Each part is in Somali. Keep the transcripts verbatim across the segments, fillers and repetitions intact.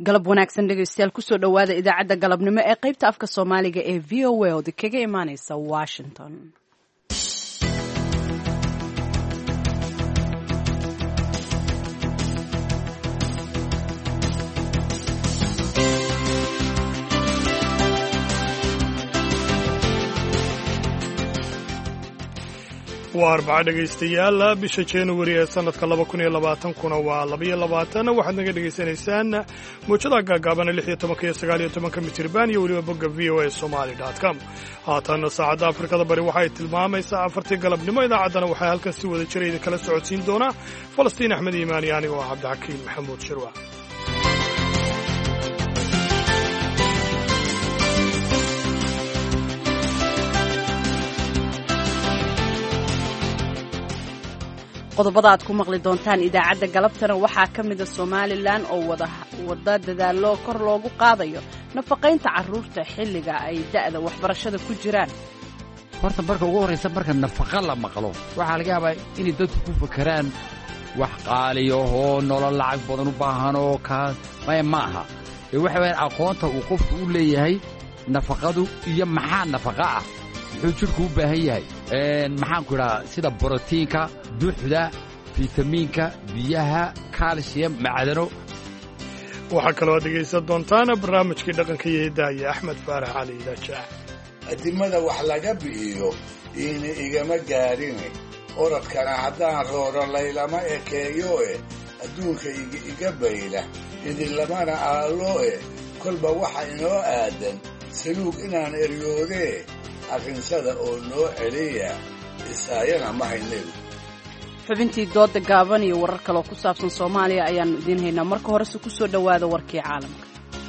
galab wanaagsan dhegaystayaal kusoo dhowaada idaacadda galabnimo ee qaybta afka soomaaliga ee v o a oda kaga imaaneysa washington. waa arbaca dhegaystayaal bisha januari ee sanadka laba kun iyo labaatan kuna waa labaiyo labaatan waxaad naga dhegaysanaysaan muujada gaagaabana lix iyo tobanka iyo sagaal iyo tobanka mitirban iyo weliba bogga v o a somali dot com haatan saacadda afrikada bari waxay tilmaamaysaa afartii galabnimo idaacaddana waxaa halkan si wada jira idinkala socodsiin doonaa falastiin axmed iimaan iyo aniga oo cabdixakiin maxamuud shirwa. qodobada aad ku maqli doontaan idaacadda galabtana waxaa ka mida somalilan oo wada dadaallo kor loogu qaadayo nafaqaynta carruurta xilliga ay da'da waxbarashada ku jiraan. horta marka ugu horraysa marka nafaqa la maqlo waxaa laga yaabaa inay dadku ku fakeraan wax qaaliyo oo nolol lacag badan u baahan oo kaas maya ma aha ee waxa weyaan aqoonta uu qofku u leeyahay nafaqadu iyo maxaa nafaqa ah muxuu jidhku u baahan yahay maxaanku idhahaa sida borotiinka duuxda fitamiinka biyaha kaalshiyam macdano. waxaa kaloo ad dhegaysan doontaan barnaamijkii dhaqanka iyo hidaha iyo axmed faarax cali idaajac. addimada wax laga bi'iyo iina igama gaadhine orodkana haddaan rooro laylama ekeeyo e adduunka iga bayla idinlamana aallo e kolba waxa inoo aadan saluug inaan eryoodee arrinsada oo noo celiya isaayana ma haynedu. xubintii dooda gaaban iyo warar kaloo ku saabsan soomaaliya ayaannu idiin haynaa. marka horese ku soo dhowaada warkii caalamka.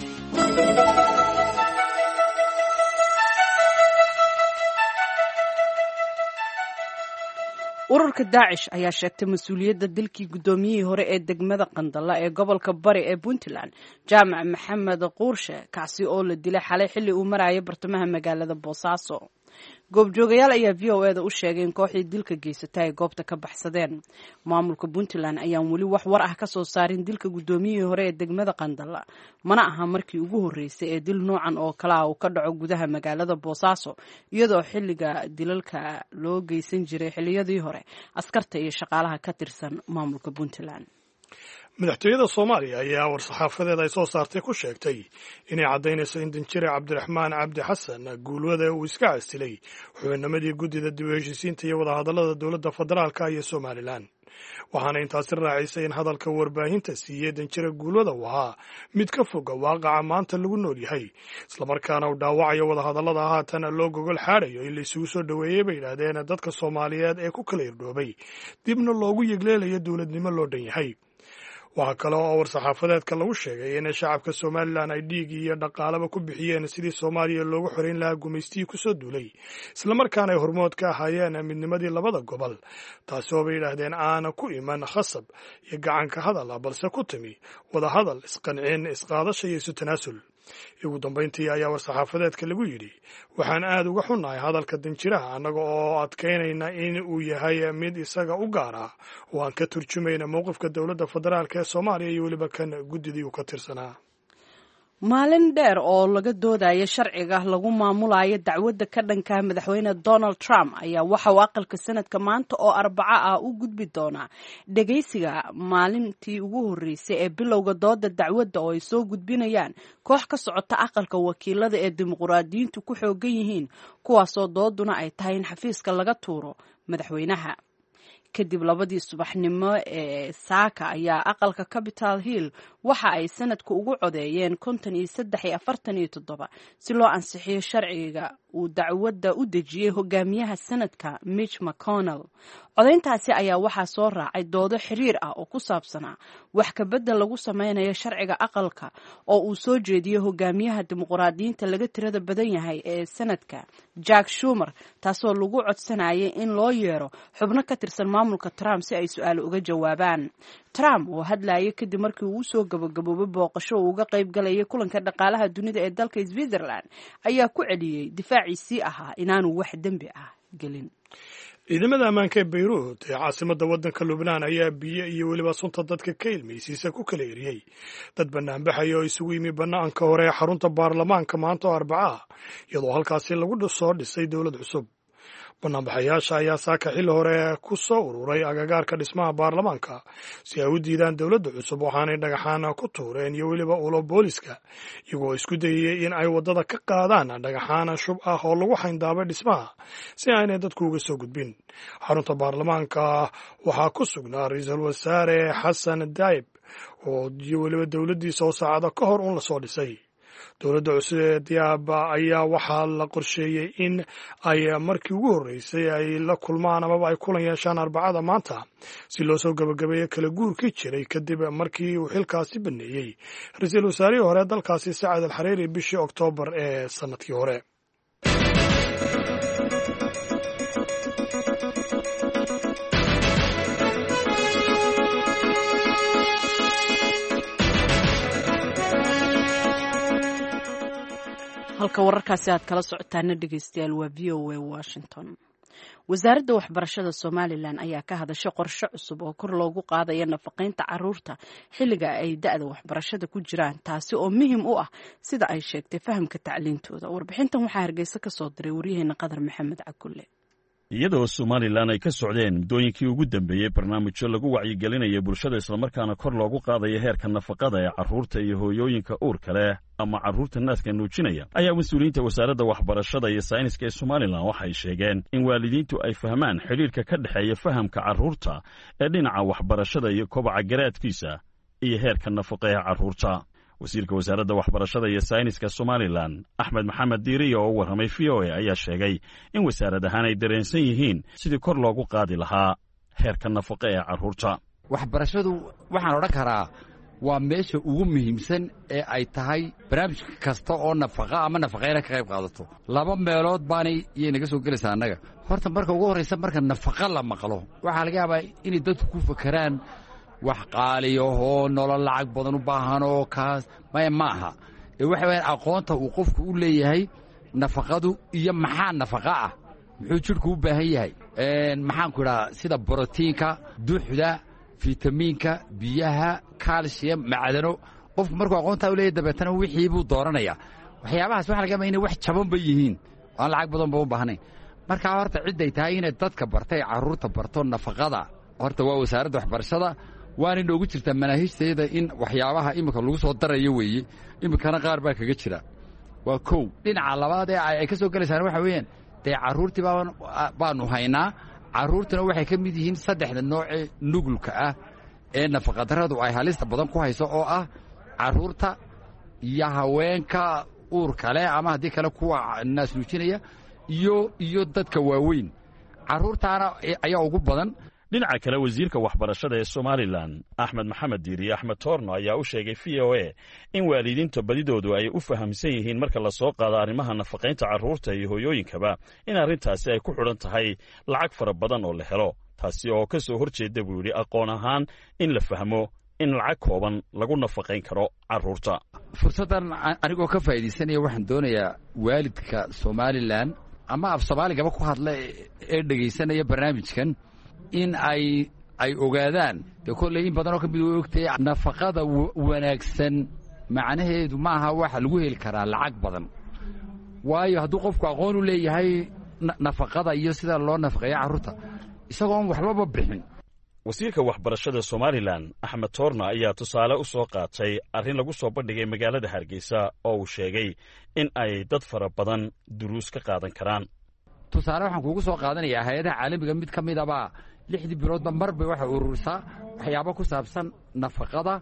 ururka daacish ayaa sheegtay mas-uuliyadda dilkii guddoomiyihii hore ee degmada qandalla ee gobolka bari ee puntland jaamac maxamed quurshe kaasi oo la dilay xalay xilli uu marayay bartamaha magaalada boosaaso. goobjoogayaal ayaa v o e da u sheegay in kooxdii dilka geysata ay goobta ka baxsadeen. maamulka puntland ayaan weli wax war ah ka soo saarin dilka guddoomiyihii hore ee degmada qandalla mana aha markii ugu horreysay ee dil noocan oo kale ah uu ka dhaco gudaha magaalada boosaaso iyadoo xilliga dilalka loo geysan jiray xilliyadii hore askarta iyo shaqaalaha ka tirsan maamulka puntland. madaxtooyada soomaaliya ayaa war-saxaafadeed ay soo saartay ku sheegtay inay caddaynayso in danjire cabdiraxmaan cabdi xasan guulwada uu iska casilay xubinnimadii guddida dib u heshiisiinta iyo wadahadallada dowladda federaalka iyo somalilan waxaana intaasi raacisay in hadalka warbaahinta siiyey danjire guulwada uu ahaa mid ka foga waaqaca maanta lagu nool yahay islamarkaana uu dhaawacayo wadahadallada haatan loo gogol xaadhayo in la isugu soo dhoweeyey bay yidhaahdeen dadka soomaaliyeed ee ku kala irdhoobay dibna loogu yegleelayo dowladnimo loo dhan yahay. waxaa kale oo war-saxaafadeedka lagu sheegay in shacabka somalilan ay dhiig iyo dhaqaalaba ku bixiyeen sidii soomaaliya loogu xorayn lahaa gumaystihii kusoo duulay islamarkaana ay hormood ka ahaayeen midnimadii labada gobol taasi oo bay yidhaahdeen aana ku iman khasab iyo gacanka hadal balse ku timi wadahadal isqancin isqaadasha iyo isu tanaasul. ugu dambayntii ayaa war-saxaafadeedka lagu yidhi waxaan aad uga xunnahay hadalka danjiraha annaga oo adkaynayna in uu yahay mid isaga u gaar ah oo aan ka turjumayna mowqifka dowladda federaalk ee soomaaliya iyo weliba kan guddidii uu ka tirsanaa. maalin dheer oo laga doodayo sharciga lagu maamulayo dacwadda ka dhanka madaxweyne donald trump ayaa waxa uu aqalka sanadka maanta oo arbaco ah u gudbi doonaa dhegaysiga maalintii ugu horreysay ee bilowga dooda dacwadda oo ay soo gudbinayaan koox ka socota aqalka wakiilada ee dimuqraadiyiintu ku xoogan yihiin kuwaasoo dooduna ay tahay in xafiiska laga tuuro madaxweynaha. kadib labadii subaxnimo ee saaka ayaa aqalka capital hill waxa ay sanadku ugu codeeyeen konton iyo saddex iyo afartan iyo toddoba si loo ansixiyo sharciga uu dacwadda u dejiyey hogaamiyaha sanadka mitch mcconnell. codayntaasi ayaa waxaa soo raacay doodo xiriir ah oo ku saabsanaa wax kabedel lagu sameynayo sharciga aqalka oo uu soo jeediyey hogaamiyaha dimuqraadiyiinta laga tirada badan yahay ee sanadka jack shumer taasoo lagu codsanayay in loo yeero xubno ka tirsan maamulka trump si ay su-aal uga jawaabaan. trump oo hadlayay kadib markii uu usoo gabagaboobay booqasho uu uga qayb galayay kulanka dhaqaalaha dunida ee dalka switzerland ayaa ku celiyey difaaciisii ahaa inaanu wax dembi ah gelin. ciidamada ammaanka ee bayruut ee caasimadda waddanka lubnaan ayaa biyo iyo weliba sunta dadka ka ilmaysiisa ku kala eriyey dad banaanbaxaya oo isugu yimi bannaanka hore ee xarunta baarlamaanka maanta oo arbaca ah iyadoo halkaasi lagu soo dhisay dowlad cusub. banaanbaxayaasha ayaa saaka xilli hore ku soo ururay agagaarka dhismaha baarlamaanka si ay u diidaan dowladda cusub waxaanay dhagaxaan ku tuureen iyo weliba ulo booliska iyagoo isku dayayay in ay waddada ka qaadaan dhagaxaan shub ah oo lagu xayndaabay dhismaha si aanay dadku uga soo gudbin. xarunta baarlamaanka waxaa ku sugnaa ra-iisul wasaare xasan daayib oo iyo weliba dowladdiisa oo saacado ka hor un lasoo dhisay. dowladda cusub ee diyaaba ayaa waxaa la qorsheeyey in ay markii ugu horreysay ay la kulmaan amaba ay kulan yeeshaan arbacada maanta si loo soo gabagabeeyo kala guurkii jiray kadib markii uu xilkaasi baneeyey ra-iisul wasaarihii hore dalkaasi sacad al xariiri bishii oktoobar ee sanadkii hore. halka wararkaasi aad kala socotaana dhegeystayaal waa v o a Washington. wasaaradda waxbarashada Somaliland ayaa ka hadashay qorshe cusub oo kor loogu qaadayo nafaqeynta caruurta xilliga ay da'da waxbarashada ku jiraan taasi oo muhiim u ah sida ay sheegtay fahamka tacliintooda. warbixintan waxaa Hargeysa ka soo diray wariyaheena Qadar Maxamed Cakulle. iyadoo Somaliland ay ka socdeen muddooyinkii ugu dambeeyey barnaamijyo lagu wacyigelinayo bulshada islamarkaana kor loogu qaadayo heerka nafaqada ee carruurta iyo hooyooyinka uurka leh ama carruurta naaska nuujinaya ayaa mas-uuliyiinta wasaaradda waxbarashada iyo sayniska ee Somaliland waxay sheegeen in waalidiintu ay fahmaan xidhiirka ka dhexeeya fahamka carruurta ee dhinaca waxbarashada iyo kobaca garaadkiisa iyo heerka nafaqo ee carruurta. wasiirka wasaaradda waxbarashada iyo sayniska Somaliland Axmed Maxamed Diiriye oo warramay V O A ayaa sheegay in wasaarad ahaan ay dareensan yihiin sidii kor loogu qaadi lahaa heerka nafaqo ee carruurta. waxbarashadu waxaan odhan karaa waa meesha ugu muhiimsan ee ay tahay barnaamij kasta oo nafaqa ama nafaqeyna ka qayb qaadato. laba meelood baanay iyay naga soo gelaysaa annaga. horta marka ugu horraysa marka nafaqa la maqlo waxaa laga yaabaa inay dadku ku fakeraan wax qaaliyahoo nolol lacag badan u baahan oo kaas maya ma aha ee waxa weeyaan aqoonta uu qofku u leeyahay nafaqadu iyo maxaa nafaqa ah muxuu jidhku u baahan yahay maxaan ku idhaha sida borotiinka duxda fitamiinka biyaha calcium macdano qofku markuu aqoontaa u leeyahay dabeetana wixii buu dooranayaa. waxyaabahaas waxa laga yaabaa inay wax jaban ba yihiin aan lacag badan ba u baahnayn. markaa horta cidday tahay inay dadka bartay carruurta barto nafaqada horta waa wasaaradda waxbarashada waana inoogu jirtaa manaahiijteeda in waxyaabaha iminka lagu soo darayo weeye iminkana qaar baa kaga jira. waa kow. dhinaca labaad ee ay ka soo gelaysaan waxa weeyaan dee carruurtii baanu haynaa. carruurtuna waxay ka mid yihiin saddexda noocee nugulka ah ee nafaqadarradu ay halista badan ku hayso oo ah carruurta iyo haweenka uurka leh ama haddii kale kuwa naas nuujinaya iyo iyo dadka waaweyn. carruurtaana ayaa ugu badan. dhinaca kale wasiirka waxbarashada ee Somaliland Axmed Maxamed Diiriye Axmed Toorno ayaa u sheegay V O A in waalidiinta badidoodu ay u fahamsan yihiin marka la soo qaado arrimaha nafaqeynta carruurta iyo hooyooyinkaba in arrintaasi ay ku xidhan tahay lacag fara badan oo la helo taasi oo ka soo horjeeda buu yidhi aqoon ahaan in la fahmo in lacag kooban lagu nafaqayn karo carruurta. fursaddan anigoo ka faa'iidaysanaya waxaan doonayaa waalidka Somaliland ama af Soomaaligaba ku hadla ee dhegaysanaya barnaamijkan in ay ay ogaadaan dee kolley in badanoo ka mid u ogtay nafaqada wanaagsan macnaheedu ma aha waxa lagu heli karaa lacag badan waayo hadduu qofku aqoon u leeyahay nafaqada iyo sida loo nafaqeeyo carruurta isagoon waxbaba bixin. wasiirka waxbarashada Somaliland Axmed Toorno ayaa tusaale u soo qaatay arrin lagu soo bandhigay magaalada Hargeysa oo uu sheegay in ay dad fara badan duruus ka qaadan karaan. tusaale waxaan kuugu soo qaadanayaa hay-adaha caalamiga mid ka mid abaa lixdii biloodba mar bay waxay ururisaa waxyaabo ku saabsan nafaqada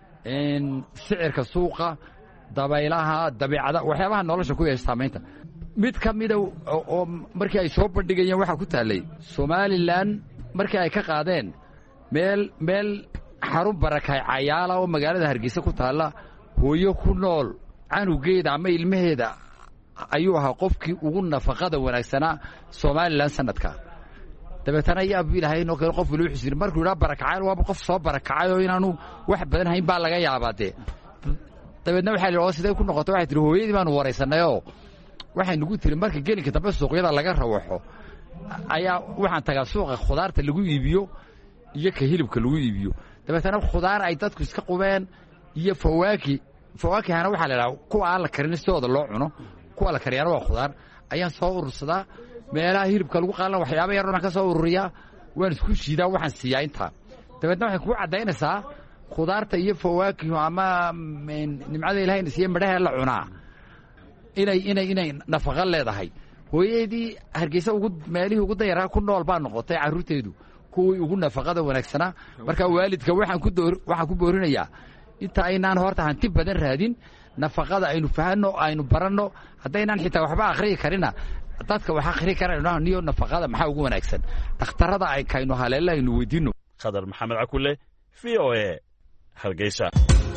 sicirka suuqa dabaylaha dabeecada waxyaabaha nolosha ku yeesha saamaynta. mid ka mida oo markii ay soo bandhigayeen waxaa ku taallay Somaliland markii ay ka qaadeen meel meel xarun barakay cayaala oo magaalada Hargeysa ku taalla hooyo ku nool canugeeda ama ilmaheeda ayuu ahaa qofkii ugu nafaqada wanaagsanaa Somaliland sanadka. dabeetana ayaa biilahay inoo kale qof wali xisir markuu ila barakacay waa qof soo barakacay oo inaanu wax badan hayn baa laga yaabaa. dabeedna waxa la sidee ku noqoto waxay tiri hooyadii baan wareysanay oo waxay nagu tiri marka gelinka dambe suuqyada laga rawaxo ayaa waxaan tagaa suuqa khudaarta lagu iibiyo iyo ka hilibka lagu iibiyo dabeetana khudaar ay dadku iska qubeen iyo fawaaki fawaakihana waxaa la idhaha kuwa aan la karin sidooda loo cuno kuwa la kariyana waa khudaar ayaan soo urursadaa meelaha hilibka lagu qaalan waxyaaba yar dhan ka soo ururiyaa waan isku shiidaa waxaan siiyaa intaa dabeetna waxay kugu caddaynaysaa khudaarta iyo fawaakihu ama nimcada ilahayna siiye midhaha la cunaa inay inay inay nafaqo leedahay hooyadeedii hargeysa ugu meelihii ugu dayaraa ku nool baa noqotay carruurteedu kuwii ugu nafaqada wanaagsanaa marka waalidka waxaan ku door waxaan ku boorinayaa inta aynaan horta hanti badan raadin nafaqada aynu fahanno aynu baranno haddaynaan xitaa waxba akhriyi karina dadka wax akhri karayno niyo nafaqada maxaa ugu wanaagsan dhakhtarada ay kayno haleela aynu weydiino khadar maxamed cakule v o a hargeysa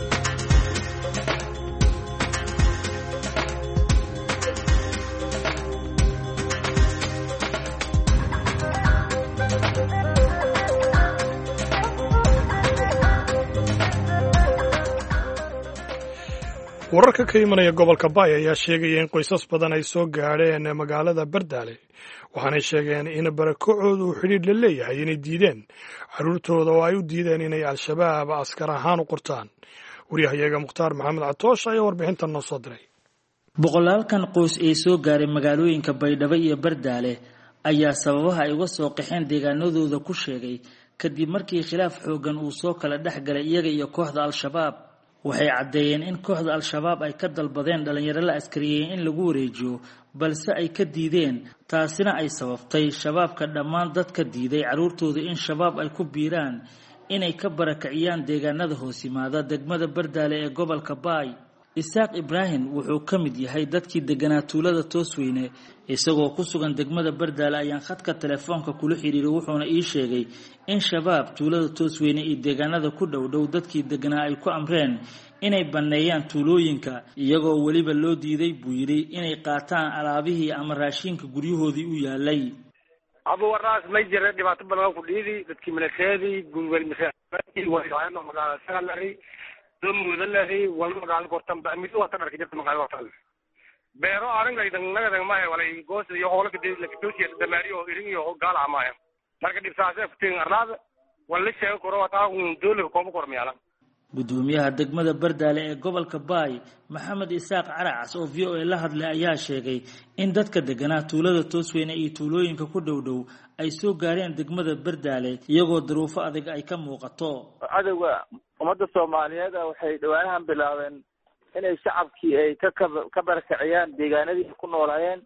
wararka ka imanaya gobolka baay ayaa sheegaya in qoysas badan ay soo gaadheen magaalada bardaale waxaanay sheegeen in barakacooda uu xidhiidh la leeyahay inay diideen carruurtooda oo ay u diideen inay al-shabaab askar ahaan u qortaan waryahayaga mukhtaar maxamed catoosh ayaa warbixintan noo soo diray boqolaalkan qoys ee soo gaaray magaalooyinka baydhabo iyo bardaale ayaa sababaha ay uga soo qaxeen deegaanadooda ku sheegay kadib markii khilaaf xoogan uu soo kala dhex galay iyaga iyo kooxda al-shabaab waxay caddeeyeen in kooxda al-shabaab ay ka dalbadeen dhalinyaro la askariyey in lagu wareejiyo balse ay ka diideen taasina ay sababtay shabaabka dhammaan dadka diiday carruurtooda in shabaab ay ku biiraan inay ka barakiciyaan deegaanada hoos yimaada degmada bardaale ee gobolka baay isaaq ibraahim wuxuu ka mid yahay dadkii deganaa tuulada toosweyne isagoo ku sugan degmada bardaale ayaan khadka telefoonka kula xiriiray wuxuuna ii sheegay in shabaab tuulada toosweyne iyo deegaanada ku dhow dhow dadkii deganaa ay ku amreen inay banneeyaan tuulooyinka iyagoo weliba loo diiday buu yidhi inay qaataan alaabihii ama raashinka guryahoodii u yaalay abuwaraas may jira dhibaato badan ku dhiidi dadkii milateedii gulwelmagaalay muudalahay wal magaalo kortan ba mid wata dharka jirta magaalo wata beero arangaydan nagadan ma walay goos iyo howlo ka la kituusiya damaariyo irin iyo gaal amaaya marka dhibsaasay fitin arlaad wala sheego koro wata uu dowladda koob kormiyala gudoomiyaha degmada bardaale ee gobolka baay maxamed isaaq caracas oo v o a la hadlay ayaa sheegay in dadka deganaa tuulada toosweyne iyo tuulooyinka ku dhow dhow ay soo gaareen degmada bardaale iyagoo duruufo adag ay ka muuqato cadawga ummadda soomaaliyeed waxay dhawaanahan bilaabeen inay shacabkii ay ka ka barakiciyaan deegaanadii ku noolaayeen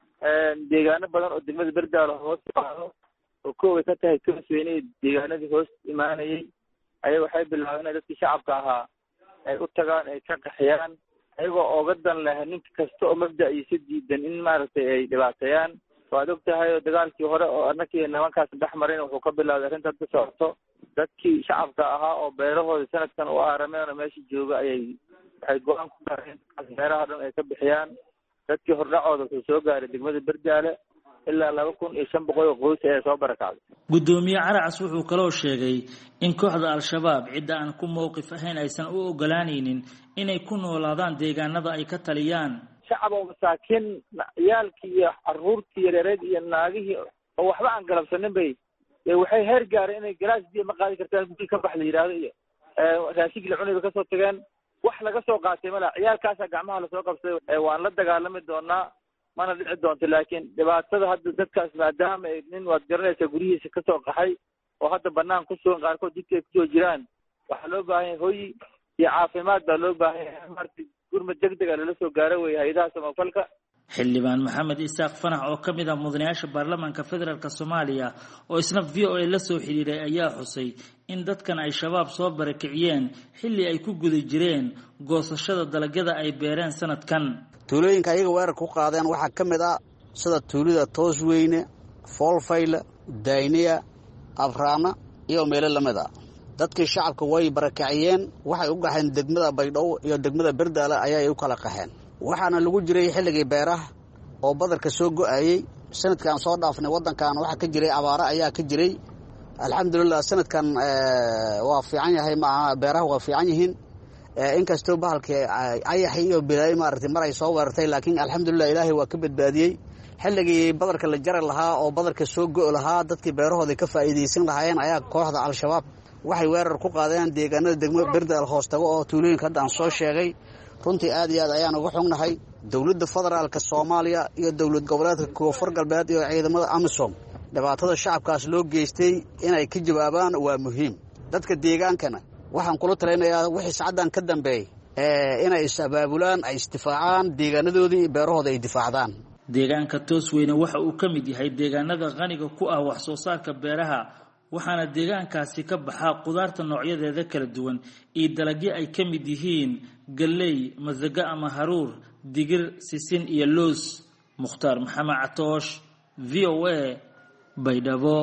deegaano badan oo degmada bardaale hoos imaado oo kooway ka tahay toosweyne deegaanadii hoos imaanayay ayaga waxay bilaabeen inay dadkii shacabka ahaa ay u tagaan ay ka qaxiyaan ayagoo ooga dan leh ninka kasta oo mabda-iisa diidan in maaragtay ay dhibaateeyaan waad og tahay oo dagaalkii hore oo annakii nimankaas dhex marin wuxuu ka bilaabay arrintaas ka socoto dadkii shacabka ahaa oo beerahooda sanadkan u aarameen oo meesha jooga ayay waxay go-aan ku gaareen beeraha dhan ay ka bixiyaan dadkii hordhacooda wuxuu soo gaaray degmada bardaale ilaa laba kun iyo shan boqol oo qoys ayaa soo barakacday gudoomiye caracas wuxuu kaloo sheegay in kooxda al-shabaab cidda aan ku mowqif ahayn aysan u ogolaanaynin inay ku noolaadaan deegaanada ay ka taliyaan shacab oo masaakiin ciyaalkii iyo caruurtii yareereed iyo naagihii oo waxba aan galabsanin bay waxay heer gaareen inay galaas biyo ma qaadi kartaan gudii ka bax la yidhaahdo iyo raashigii la cunayba kasoo tageen wax laga soo qaatay mala ciyaalkaasaa gacmaha lasoo qabsaday waan la dagaalami doonaa mana dhici doonto laakiin dhibaatada hadda dadkaas maadaama nin waad garanaysaa guryihiisa kasoo qaxay oo hadda banaan ku sugan qaarkood jidka ay kusoo jiraan waxaa loo baahan yahay hoy iyo caafimaad baa loo baahan yahay marti gurmad degdega lala soo gaaro wey hay-adaha samafalka xildhibaan maxamed isaaq fanax oo ka mid ah mudanayaasha baarlamaanka federaalk soomaaliya oo isna v o a la soo xidhiiray ayaa xusay in dadkan ay shabaab soo barakiciyeen xilli ay ku guda jireen goosashada dalagyada ay beereen sanadkan tuulooyinka ayaga weerarka ku qaadeen waxaa ka mid ah sida tuulada toosweyne foolfayle dayniya abraana iyo meelo lamid ah dadkii shacabka way barakiciyeen waxay u gaxeen degmada baydhabo iyo degmada bardaale ayay u kala qaxeen waxaana lagu jiray xilligii beeraha oo badarka soo go-ayey sanadkan soo dhaafnay waddankan waxaa ka jiray abaaro ayaa ka jiray alxamdulilah sanadkan waa fiican yahay maaha beeraha waa fiican yihiin inkastoo bahalkii ayaxi iyo bilaayi maaragtay mar ay soo weerartay laakiin alxamdulilah ilaahay waa ka badbaadiyey xilligii badarka la jari lahaa oo badarka soo go'i lahaa dadkii beerahooda ka faa'iidaysan lahaayeen ayaa kooxda al-shabaab waxay weerar ku qaadeen deegaanada degmada Bardaal hoostaga oo tuulooyinka hadda aan soo sheegay runtii aad iyo aad ayaan uga xognahay dawladda federaalka Soomaaliya iyo dawlad goboleedka Koonfur Galbeed iyo ciidamada AMISOM dhibaatada shacabkaas loo geystay inay ka jawaabaan waa muhiim dadka deegaankana waxaan kula talinayaa wixii saacadan ka dambeeyay ee inay isabaabulaan ay istifaacaan deegaanadoodii iyo beerahooda ay difaacdaan deegaanka Toosweyne waxa uu ka mid yahay deegaanada qaniga ku ah wax soo saarka beeraha waxaana deegaankaasi ka baxa qudaarta noocyadeeda kala duwan iyo dalagyo ay ka mid yihiin galley masago ama haruur digir sisin iyo loos Mukhtaar Maxamed Catoosh V O A Baydhabo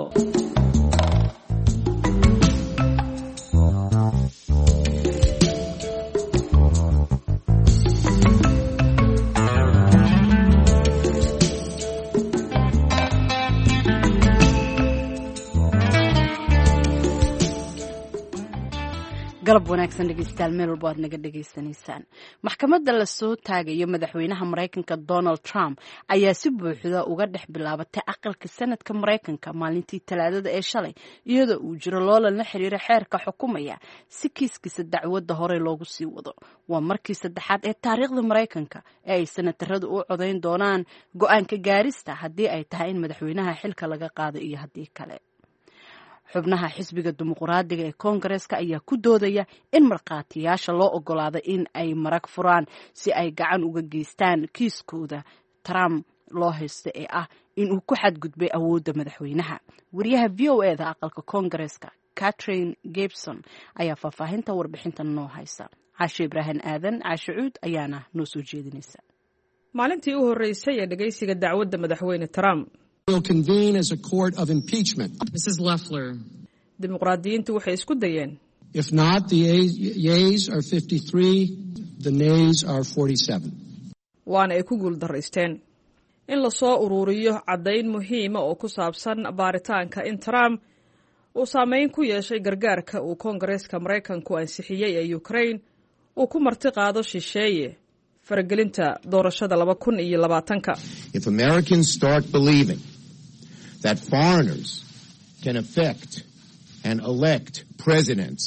galab wanaagsan dhegeystayaal meel walba aad naga dhegaysanaysaan maxkamadda la soo taagayo madaxweynaha Mareykanka Donald Trump ayaa si buuxda uga dhex bilaabatay aqalka sanadka Mareykanka maalintii Talaadada ee shalay iyadoo uu jiro loolan la xiriira xeerka xukuumaya si kiiskiisa dacwadda hore loogu sii wado waa markii saddexaad ee taariikhda Mareykanka ee ay senataradu u codeyn doonaan go'aanka gaarista haddii ay tahay in madaxweynaha xilka laga qaado iyo haddii kale xubnaha xisbiga dimuqraadiga ee Koongareeska ayaa ku doodaya in marqaatiyaasha loo ogolaado in ay marag furaan si ay gacan uga geystaan kiiskooda Trump loo haysto ee ah in uu ku xadgudbay awoodda madaxweynaha wariyaha V O A da aqalka Koongareeska Catherine Gibson ayaa faahfaahinta warbixintan noo haysa Caashe Ibrahim Aadan Caashuud ayaana noo soo jeedinaysa maalintii u horeysay ee dhageysiga dacwadda madaxweyne Trump will convene as a court of impeachment. Missus Loeffler. Dimuqraadiyiintu waxay isku dayeen. If not, the yeas are fifty-three, the nays are forty-seven. Waana ay ku guul daraysteen in la soo ururiyo caddayn muhiima oo ku saabsan baaritaanka in Trump uu saameyn ku yeeshay gargaarka uu Koongareeska Mareykanku ansixiyay ee Ukraine uu ku marti qaado shisheeye faragelinta doorashada laba kun iyo labaatanka. If Americans start believing that foreigners can affect and elect presidents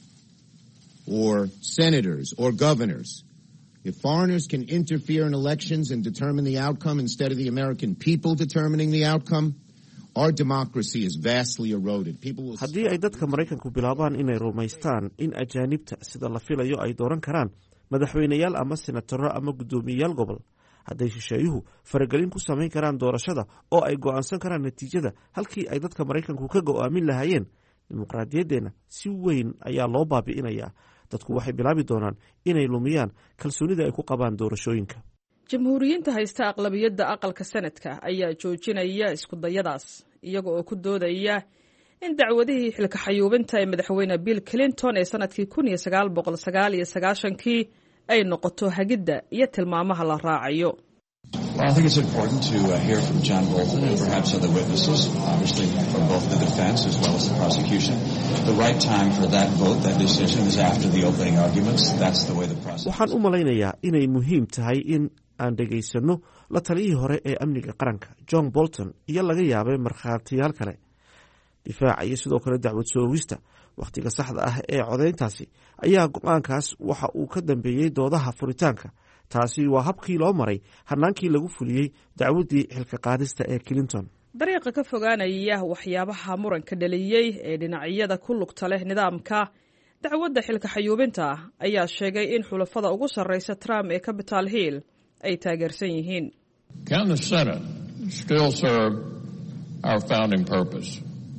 or senators or governors, if foreigners can interfere in elections and determine the outcome instead of the American people determining the outcome, our democracy is vastly eroded. People will haddii ay dadka Mareykanku bilaabaan inay rumaystaan in ajaanibta sida la filayo ay dooran karaan madaxweynayaal ama senataro ama guddoomiyayaal gobol hadday shisheeyuhu faragelin ku samayn karaan doorashada oo ay go'aansan karaan natiijada halkii ay dadka Mareykanku ka go'aamin lahaayeen dimuqraadiyadeena si weyn ayaa loo baabi'inayaa dadku waxay bilaabi doonaan inay lumiyaan kalsoonida ay ku qabaan doorashooyinka jamhuuriyiinta haysta aqlabiyadda aqalka sanadka ayaa joojinaya isku dayadaas iyaga oo ku doodaya in dacwadihii xilka xayuubinta ee madaxweyne Bill Clinton ee sanadkii kun iyo sagaal boqol sagaal iyo sagaashan-kii ay noqoto hagidda iyo tilmaamaha la raacayo. Well, I think it's important to uh, hear from John Bolton and perhaps other witnesses, obviously from both the defense as well as the prosecution. The right time for that vote, that decision, is after the opening arguments. That's the way the process. Waxaan u malaynayaa inay muhiim tahay in aan dhegaysano la taliyihii hore ee amniga qaranka John Bolton iyo laga yaabay markhaatiyaal kale. difaaca iyo sidoo kale dacwad soogista wakhtiga saxda ah ee codeyntaasi ayaa go'aankaas waxa uu ka dambeeyey doodaha furitaanka taasi waa habkii loo maray hanaankii lagu fuliyey dacwaddii xilka qaadista ee Clinton dariiqa ka fogaanaya waxyaabaha muranka dhaliyey ee dhinacyada ku lugta leh nidaamka dacwadda xilka xayuubinta ayaa sheegay in xulafada ugu sarreysa Trump ee Capitol Hill ay taageersan yihiin. Can the Senate still serve our founding purpose?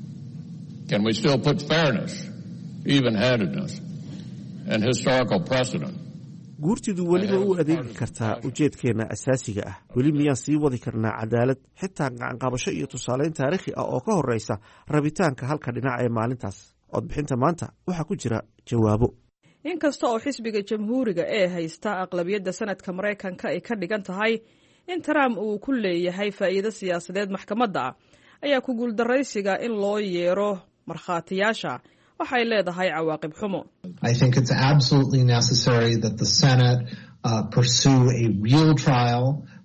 Can we still put fairness, even-handedness, and historical precedent? guurtidu weliba u adeegi kartaa ujeedkeena asaasiga ah weli miyaan sii wadi karnaa cadaalad xitaa gacanqabasho iyo tusaaleyn taariikhi ah oo ka horeysa rabitaanka halka dhinac ee maalintaas codbixinta maanta waxaa ku jira jawaabo inkasta oo xisbiga jamhuuriga ee haysta aqlabiyadda sanadka Mareykanka ay ka dhigan tahay in Trump uu ku leeyahay faa'iido siyaasadeed maxkamadda ayaa ku guuldareysiga in loo yeero markhaatiyaasha waxay leedahay cawaaqib xumo. I think it's absolutely necessary that the Senate uh, pursue a real trial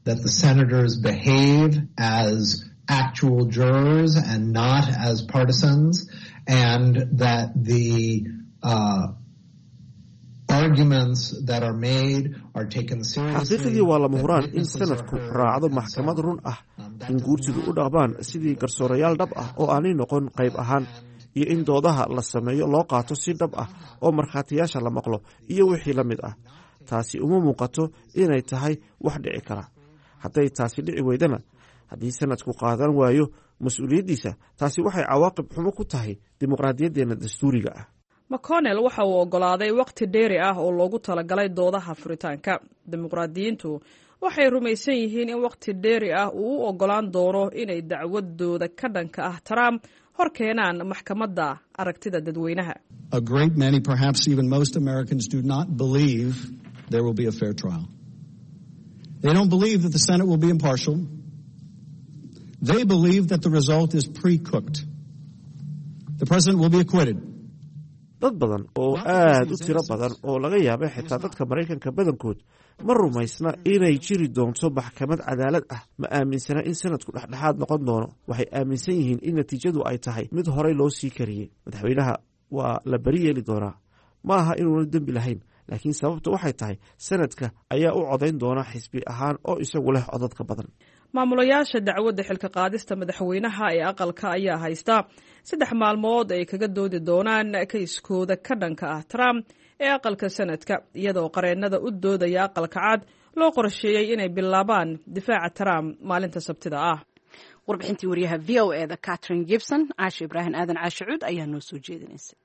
that the senators behave as actual jurors and not as partisans, and that the uh, arguments that are made are taken seriously. xaqiiqdii waa lama huraan in sanadku raacdo maxkamad run ah, in guurtidu u dhaqmaan sidii garsoorayaal dhab ah oo aanay noqon qayb ahaan, iyo in doodaha la sameeyo loo qaato si dhab ah oo markhaatiyaasha la maqlo iyo wixii la mid ah. taasi uma muuqato inay tahay wax dhici kara. hadday taasi dhici weydana, haddii sanadku qaadan waayo mas-uuliyaddiisa, taasi waxay cawaaqib xumo ku tahay dimuqraadiyaddeenna dastuuriga ah. mcconnell waxa uu oggolaaday wakhti dheeri ah oo loogu talagalay doodaha furitaanka. dimuqraadiyiintu waxay rumaysan yihiin in wakhti dheeri ah uu u oggolaan doono inay dacwadooda ka dhanka ah Trump hor keenaan maxkamadda aragtida dadweynaha. A great many, perhaps even most Americans, do not believe there will be a fair trial. They don't believe that the Senate will be impartial. They believe that the result is pre-cooked. The president will be acquitted. dad badan oo aad u tiro badan oo laga yaabay xitaa dadka Mareykanka badankood ma rumaysna inay jiri doonto maxkamad cadaalad ah. ma aaminsana in sanadku dhexdhexaad noqon doono. waxay aaminsan yihiin in natiijadu ay tahay mid horey loo sii kariyey. madaxweynaha waa la bari yeeli doonaa. ma aha inuuna dembi lahayn, laakiin sababtu waxay tahay sanadka ayaa u codayn doona xisbi ahaan oo isagu leh codadka badan. maamulayaasha dacwadda xilka qaadista madaxweynaha ee aqalka ayaa haysta saddex maalmood ay kaga doodi doonaan kayskooda ka dhanka ah Trump ee aqalka sanadka, iyadoo qareennada u doodaya aqalka cad loo qorsheeyey inay bilaabaan difaaca Trump maalinta sabtida ah. warbixintii wariyaha v o e da Catherine Gibson, Caashe Ibraahin Aadan Caashe Cuud ayaa noo soo jeedinaysay.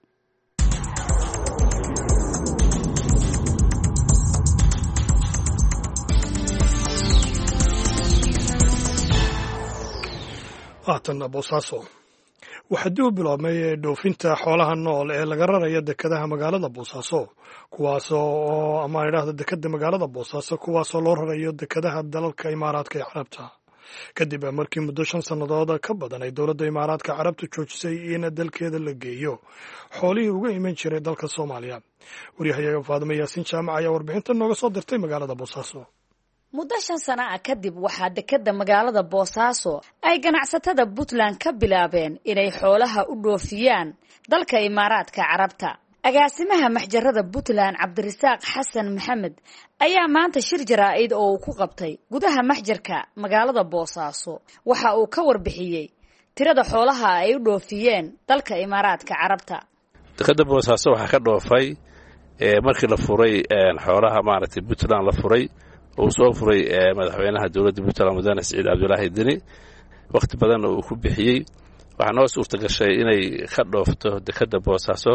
haatan boosaaso waxaa dib u biloobmay dhoofinta xoolaha nool ee laga raraya dekedaha magaalada boosaaso kuwaasoo ama idhaahda dekeda magaalada boosaaso kuwaasoo loo rarayo dekedaha dalalka imaaraadka ee carabta kadib markii muddo shan sannadood ka badan ay dowladda imaaraadka carabta joojisay in dalkeeda la geeyo xoolihii uga iman jiray dalka Soomaaliya. wariyahayaga Faadimo Yaasiin Jaamac ayaa warbixintan nooga soo dirtay magaalada boosaaso. muddo shan sano ah kadib waxaa dekeda magaalada boosaaso ay ganacsatada Puntland ka bilaabeen inay xoolaha u dhoofiyaan dalka imaaraadka carabta. agaasimaha maxjarada Puntland Cabdirasaaq Xasan Maxamed ayaa maanta shir jaraa'id oo uu ku qabtay gudaha maxjarka magaalada boosaaso waxa uu ka warbixiyay tirada xoolaha ay u dhoofiyeen dalka imaaraadka carabta. dekeda boosaaso waxaa ka dhoofay ee markii la furay xoolaha maaragtay Puntland la furay oo soo furay madaxweynaha dawladda Puntland Mudane Siciid Cabdullaahi Dini. waqti badan oo uu ku bixiyay waxaa noo suurta gashay inay ka dhoofto dekeda boosaaso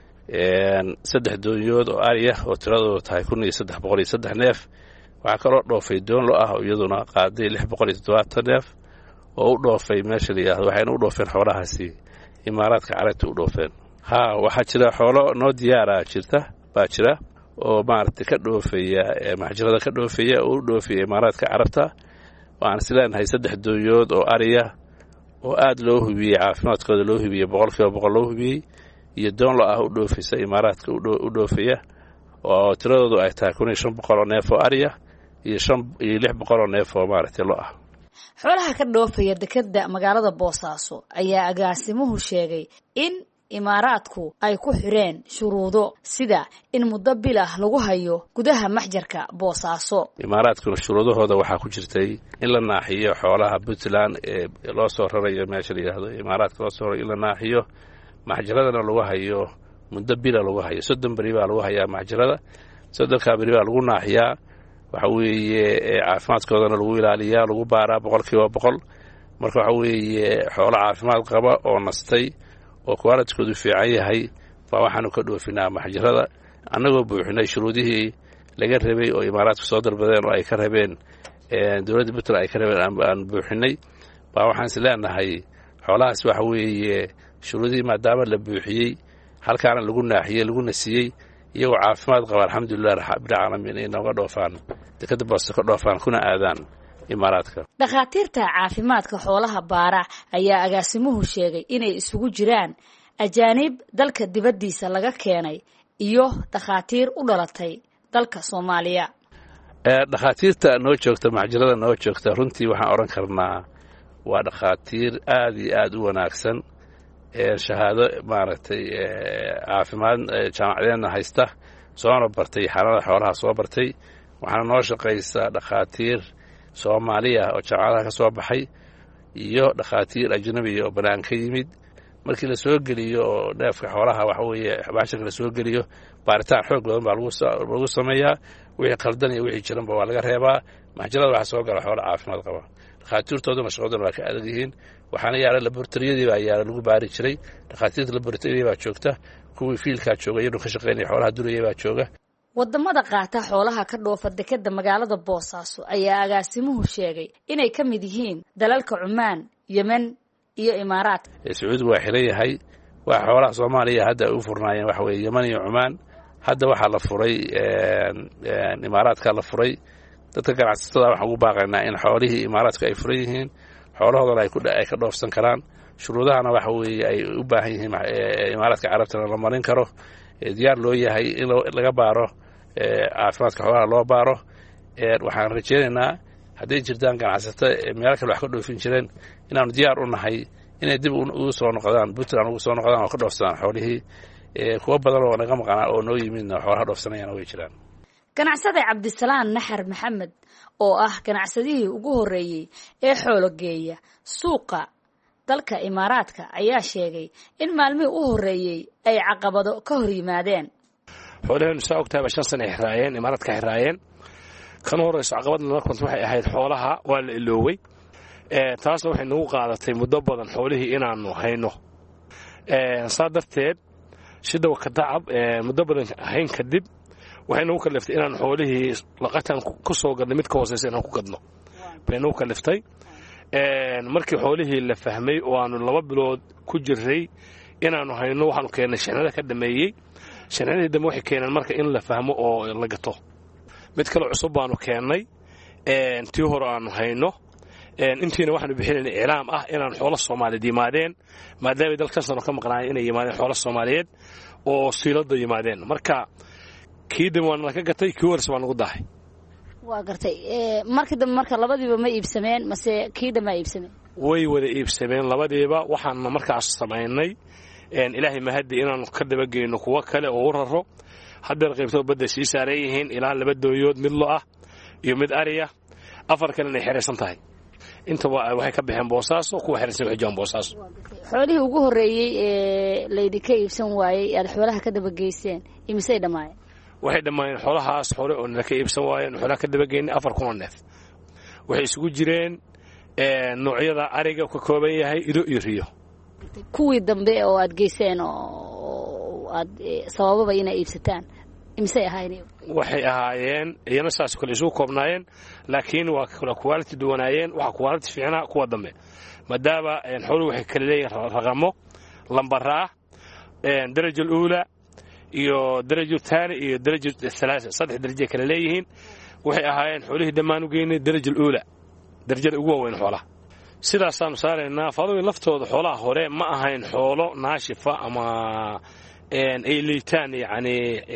saddex doonyood oo ari ah oo tiradoodu tahay kun iyo saddex boqol iyo saddex neef. waxaa kaloo dhoofay doon lo ah oo iyaduna qaaday lix boqol iyo toddobaatan neef oo u dhoofay meesha la yidhaahdo waxayna u dhoofeen xoolahaasi imaaraadka carabta u dhoofeen. ha waxaa jira xoolo noo diyaara jirta baa jira oo maaragtay ka dhoofaya maxjarada ka dhoofaya oo u dhoofaya imaaraadka carabta. waxaan isleenahay saddex doonyood oo ariya oo aad loo hubiyey caafimaadkooda loo hubiyey boqolkiiba boqol loo hubiyey iyo doon lo ah u dhoofisa imaaraadka u dhoofaya oo tiradoodu ay tahay kun iyo shan boqol oo neef oo ariya iyo shan iyo lix boqol oo neef oo maaragtay lo ah. xoolaha ka dhoofaya dekeda magaalada boosaaso ayaa agaasimuhu sheegay in imaaraadku ay ku xireen shuruudo sida in muddo bil ah lagu hayo gudaha maxjarka boosaaso. imaaraadkuna shuruudahooda waxaa ku jirtay in la naaxiyo xoolaha Puntland ee loo soo rarayo meesha la yiraahdo imaaraadka loo soo rarayo in la naaxiyo maxjaradana lagu hayo muddo bil lagu hayo soddon bari baa lagu hayaa maxjarada. soddonka bari baa lagu naaxiyaa waxa weeye caafimaadkoodana lagu ilaaliyaa lagu baaraa boqolkiiba boqol. marka waxa weeye xoolo caafimaad qaba oo nastay oo quality-koodu fiican yahay baa waxaanu ka dhoofinaa maxjarada annagoo buuxinay shuruudihii laga rabay oo imaaraadku soo dalbadeen oo ay ka rabeen dowladda Puntland ay ka rabeen aan buuxinay baa waxaan is leenahay xoolahaas waxa weeye shuruudihii maadaama la buuxiyey halkaana lagu naaxiyey lagu nasiyey iyagoo caafimaad qaba alxamdulilah rabbil caalamiin inay nooga dhoofaan dekeda boosaaso ka dhoofaan kuna aadaan imaaraadka. dhakhaatiirta caafimaadka xoolaha baara ayaa agaasimuhu sheegay inay isugu jiraan ajaanib dalka dibaddiisa laga keenay iyo dhakhaatiir u dhalatay dalka Soomaaliya. dhakhaatiirta noo joogta maxjarada noo joogta runtii waxaan odhan karnaa waa dhakhaatiir aad iyo aad u wanaagsan shahaado maaragtay caafimaad jaamacadeedna haysta soona bartay xanaanada xoolaha soo bartay waxaana noo shaqaysaa dhakhaatiir soomaaliya oo jaamacadaha ka soo baxay iyo dhakhaatiir ajnabiya oo banaan ka yimid markii la soo geliyo oo neefka xoolaha waxa weeye baashanka la soo geliyo baaritaan xoog badan baa lagu sameeyaa wixii qaldan iyo wixii jiranba waa laga reebaa maxjarada waxaa soo gala xoolo caafimaad qaba dhakhaatiirtooduna shaqaduna waa ka adag yihiin waxaana yaala laboratoriyadii baa yaala lagu baari jiray dhakhaatiirta laboratoriyadii baa joogta kuwii fiilkaa jooga iyadoo ka shaqaynaya xoolaha duraya baa jooga wadamada qaata xoolaha ka dhoofa dekeda magaalada boosaaso ayaa agaasimuhu sheegay inay ka mid yihiin dalalka Cumaan, Yemen iyo Imaaraat. Sacuudigu waa xiran yahay waa xoolaha Soomaaliya hadda ay u furnaayeen waxa weeye Yemen iyo Cumaan hadda waxaa la furay Imaaraadka la furay dadka ganacsatada waxaan ugu baaqaynaa in xoolihii Imaaraadka ay furan yihiin xoolahoodana ay ku ay ka dhoofsan karaan shuruudahana waxa weeye ay u baahan yihiin Imaaraadka Carabtana la marin karo diyaar loo yahay in laga baaro caafimaadka xoolaha loo baaro waxaan rajaynaynaa hadday jirtaan ganacsato meel kale wax ka dhoofin jireen inaanu diyaar u nahay inay dib ugu soo noqdaan Puntland ugu soo noqdaan oo ka dhoofsadaan xoolihii kuwa badan oo naga maqnaa oo noo yimid xoolaha dhoofsanayana way jiraan ganacsade Cabdisalaan Naxar Maxamed oo ah ganacsadihii ugu horeeyay ee xoolo geeya suuqa dalka Imaaraadka ayaa sheegay in maalmihii u horeeyay ay caqabado ka hor yimaadeen xoolahan soo ogtahay shan sano xiraayeen Imaaraadka xiraayeen kan horeyso caqabadna la kulantay waxay ahayd xoolaha waa la ilooway ee taasna waxay nagu qaadatay muddo badan xoolihii inaanu hayno ee saadarteed shida ka tacab muddo badan hayn kadib waxay nagu kaliftay inaan xoolihii laqatan ku soo gadno mid ka hooseysa inaan ku gadno bay nagu kaliftay ee markii xoolihii la fahmay oo aanu laba bilood ku jiray inaanu hayno waxaanu keenay shaqada ka dhameeyay shaqadii damo waxay keenan marka in la fahmo oo la gato mid kale cusub baanu keenay ee tii hore aanu hayno ee intiina waxaanu bixinay iilaam ah inaan xoolo Soomaaliyeed yimaadeen maadaama dalka sano ka maqnaayeen inay yimaadeen xoolo Soomaaliyeed oo siilada yimaadeen marka kii dhammaan la ka gatay kii warsa baan ugu dahay waa gartay ee markii dambe marka labadiiba ma iibsameen mase kii dhamma iibsameen way wada iibsameen labadiiba waxaan markaas sameeynay een ilaahay ma hadii inaan ka dabageyno kuwa kale oo raro hadda qaybto badda sii saareeyeen ilaa laba dooyood mid lo ah iyo mid ariya afar kalena xireysan tahay inta waxay ka bixeen Boosaaso kuwa xireysan waxay jaan Boosaaso xoolihii ugu horeeyay ee leeydi ka iibsan waayay aad xoolaha ka dabageyseen imisay dhamaayeen waxay dhamaayeen xoolahaas xoolo oo la ka iibsan waayeen xoolaha ka dabageynay afar kun oo neef waxay isugu jireen ee noocyada ariga ka kooban yahay ido iyo riyo kuwii dambe oo aad geyseen oo aad sabababa inay iibsataan imisay ahaayeen waxay ahaayeen iyana saas kale isu koobnaayeen laakiin waa kala quality duwanaayeen waxa quality fiicna kuwa dambe maadaama in xooluhu waxay kala leeyihiin raqamo lambara ee darajo uula iyo darajo thani iyo darajo thalaatha saddex darajo kala leeyihiin waxay ahaayeen xoolihii dhamaan u geynay darajo uula darajada ugu weyn xoolaha sidaas aan saareenaa fadlan laftooda xoolaha hore ma ahayn xoolo naashifa ama een ay liitaan yani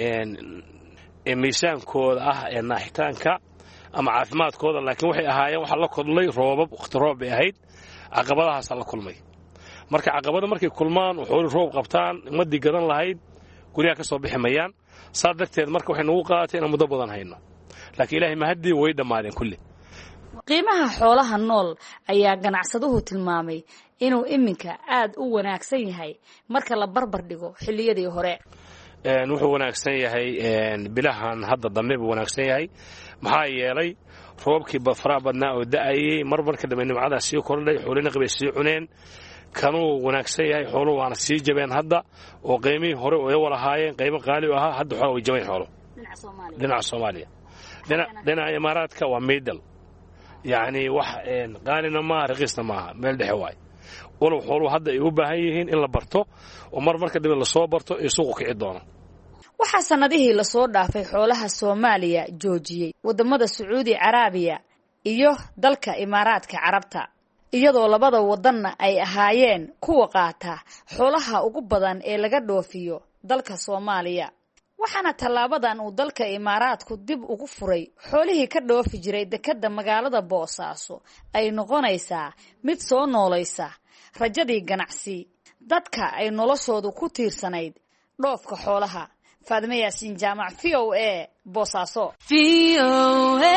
een miisaankooda ah ee naaxitaanka ama caafimaadkooda laakiin waxay ahaayeen waxa la kulmay roobab waqti roob ay ahayd caqabadahaas la kulmay marka caqabada markay kulmaan wuxuu roob qabtaan madii gadan lahayd guriga ka soo biximayaan saadagteed marka waxay nagu qaadatay in muddo badan hayno laakiin ilaahay ma hadii way dhamaadeen kulli qiimaha xoolaha nool ayaa ganacsaduhu tilmaamay inuu iminka aad u wanaagsan yahay marka la barbar dhigo xilliyadii hore een wuxuu wanaagsan yahay een bilahan hadda dambe buu wanaagsan yahay maxaa yeelay roobkii bafraa badnaa oo da'ayay mar marka dambe nimcada sii kordhay xoolina qabay sii cuneen kanuu wanaagsan yahay xoolo waana sii jabeen hadda oo qiimihii hore oo ay walahaayeen qiimo qaali ah hadda xoolo way jabeen xoolo dhinaca Soomaaliya dhinaca Soomaaliya dhinaca Imaaraadka waa middle يعني wax een qaanina ma raqiisna ma meel dhexe waay walaw xoolo hadda ay u baahan yihiin in la barto oo mar marka dib la soo barto ee suuq kici doono waxa sanadihii la soo dhaafay xoolaha Soomaaliya joojiyay wadamada Sacuudi Carabiya iyo dalka Imaaraadka Carabta iyadoo labada wadanna ay ahaayeen kuwa qaata xoolaha ugu badan ee laga dhoofiyo dalka Soomaaliya waxaana tallaabadan uu dalka imaaraadku dib ugu furay xoolihii ka dhoofi jiray dekedda magaalada boosaaso ay noqonaysaa mid soo noolaysa rajadii ganacsi dadka ay noloshoodu ku tiirsanayd dhoofka xoolaha. Faadime Yaasiin Jaamac, V O A, Boosaaso. V O A.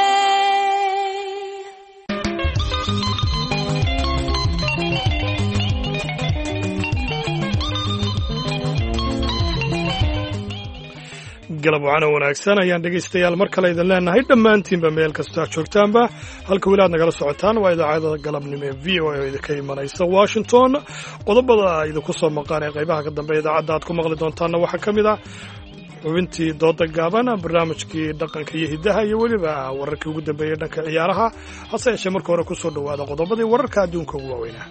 galab wacana wanaagsan ayaan dhegaystayaal mar kale idin leenahay dhammaantiinba meel kastoo joogtaanba halka weli aad nagala socotaan waa idaacada galabnimo ee v o a oo idinka imanaysa Washington. qodobada idinku soo maqaan ee qaybaha ka dambe idaacadda aad ku maqli doontaanna waxaa ka mid ah xubintii dooda gaaban, barnaamijkii dhaqanka iyo hidaha iyo weliba wararkii ugu dambeeyey dhanka ciyaaraha. hase yeeshee marka hore ku soo dhowaada qodobadii wararka adduunka ugu waaweynaa.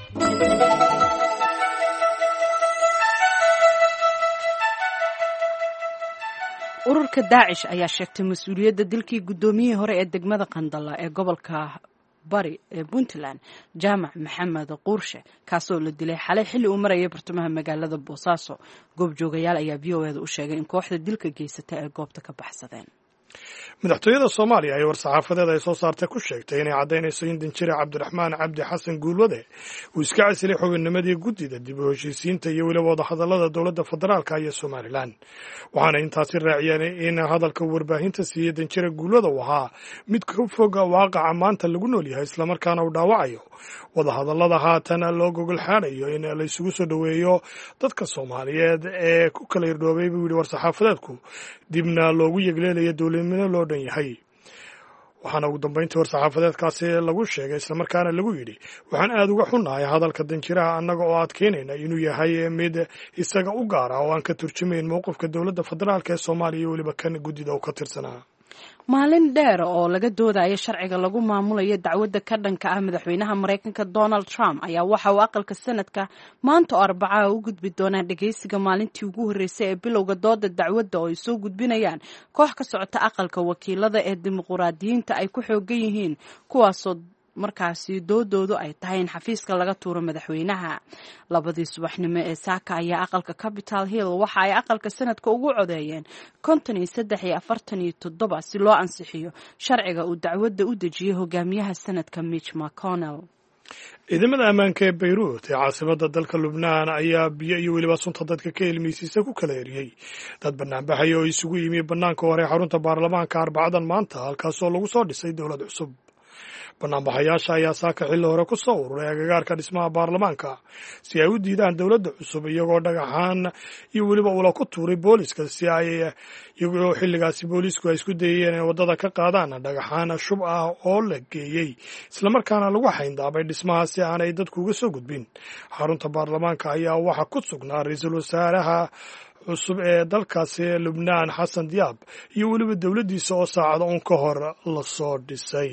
ururka daacish ayaa sheegtay mas-uuliyadda dilkii guddoomiyihii hore ee degmada qandala ee gobolka bari ee puntland jaamac maxamed quurshe kaasoo la dilay xalay xilli uu marayay bartamaha magaalada boosaaso. goobjoogayaal ayaa v o eda u sheegay in kooxda dilka geysata ay goobta ka baxsadeen. madaxtooyada soomaaliya ayaa war-saxaafadeed ay soo saartay ku sheegtay inay caddaynayso in danjire cabdiraxmaan cabdi xasan guulwade uu iska casilay xubinnimadii guddida dib u heshiisiinta iyo weliba wadahadallada dowladda federaalka iyo somalilan. waxaana intaasi raaciyeen in hadalka warbaahinta siiyey danjire guulwada uu ahaa mid ka foga waaqaca maanta lagu nool yahay, islamarkaana uu dhaawacayo wadahadallada haatan loo gogol xaadhayo in la isugu soo dhoweeyo dadka soomaaliyeed ee ku kala irdhoobay buu yidhi war-saxaafadeedku, dibna loogu yegleelayo dowladnimo loo dhan yahay. waxaana ugu dambayntii war-saxaafadeedkaasi lagu sheegay islamarkaana lagu yidhi waxaan aada uga xunnahay hadalka danjiraha annaga oo adkeynayna inuu yahay mid isaga u gaara oo aan ka turjumayn mowqifka dowladda federaalk ee soomaaliya iyo weliba kan guddida uu ka tirsanaa. maalin dheer oo laga doodayo sharciga lagu maamulayo dacwadda ka dhanka ah madaxweynaha Mareykanka Donald Trump ayaa waxa uu aqalka sanadka maanta oo Arbaca u gudbi doonaa dhageysiga maalintii ugu horeysay ee bilowga dooda dacwadda oo ay soo gudbinayaan koox ka socota aqalka wakiilada ee dimuqraadiyiinta ay ku xoogan yihiin, kuwaasoo markaasi doodoodu ay tahay in xafiiska laga tuuro madaxweynaha. labadii subaxnimo ee saaka ayaa aqalka Capitol Hill waxa ay aqalka sanadka ugu codeeyeen konton iyo saddex iyo afartan iyo toddoba si loo ansixiyo sharciga uu dacwadda u dejiyey hogaamiyaha sanadka Mitch McConnell. ciidamada ammaanka ee Beirut ee caasimadda dalka Lubnaan ayaa biyo iyo weliba sunta dadka ka ilmeysiisa ku kala eriyey dad banaanbaxaya oo isugu yimi bannaanka hore ee xarunta baarlamaanka Arbacadan maanta, halkaasoo lagu soo dhisay dowlad cusub. banaanbaxayaasha ayaa saaka xilli hore ku soo ururay agagaarka dhismaha baarlamaanka si ay u diidaan dowladda cusub, iyagoo dhagaxaan iyo weliba ula ku tuuray booliska si ay iyagoo xilligaasi boolisku ay isku dayeen inay waddada ka qaadaan dhagaxaan shub ah oo la geeyey islamarkaana lagu xayndaabay dhismaha si aanay dadku uga soo gudbin. xarunta baarlamaanka ayaa waxaa ku sugnaa ra-iisul wasaaraha cusub ee dalkaasi Lubnaan Xasan Diyaab iyo weliba dowladdiisa oo saacado un ka hor la soo dhisay.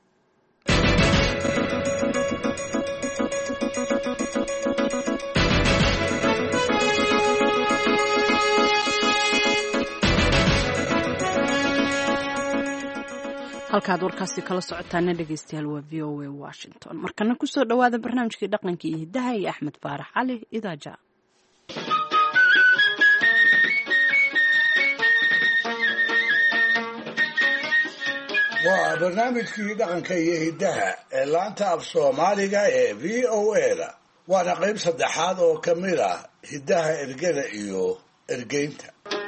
halkaad warkaasi kala socotaana dhegeystayaal waa v o a Washington. markana kusoo dhowaada barnaamijkii dhaqanka iyo hidaha iyo Axmed Faarax Cali Idaaja. waa barnaamijkii dhaqanka iyo hidaha ee laanta af Soomaaliga ee V O A da, waana qayb saddexaad oo ka mid ah hidaha ergada iyo ergeynta.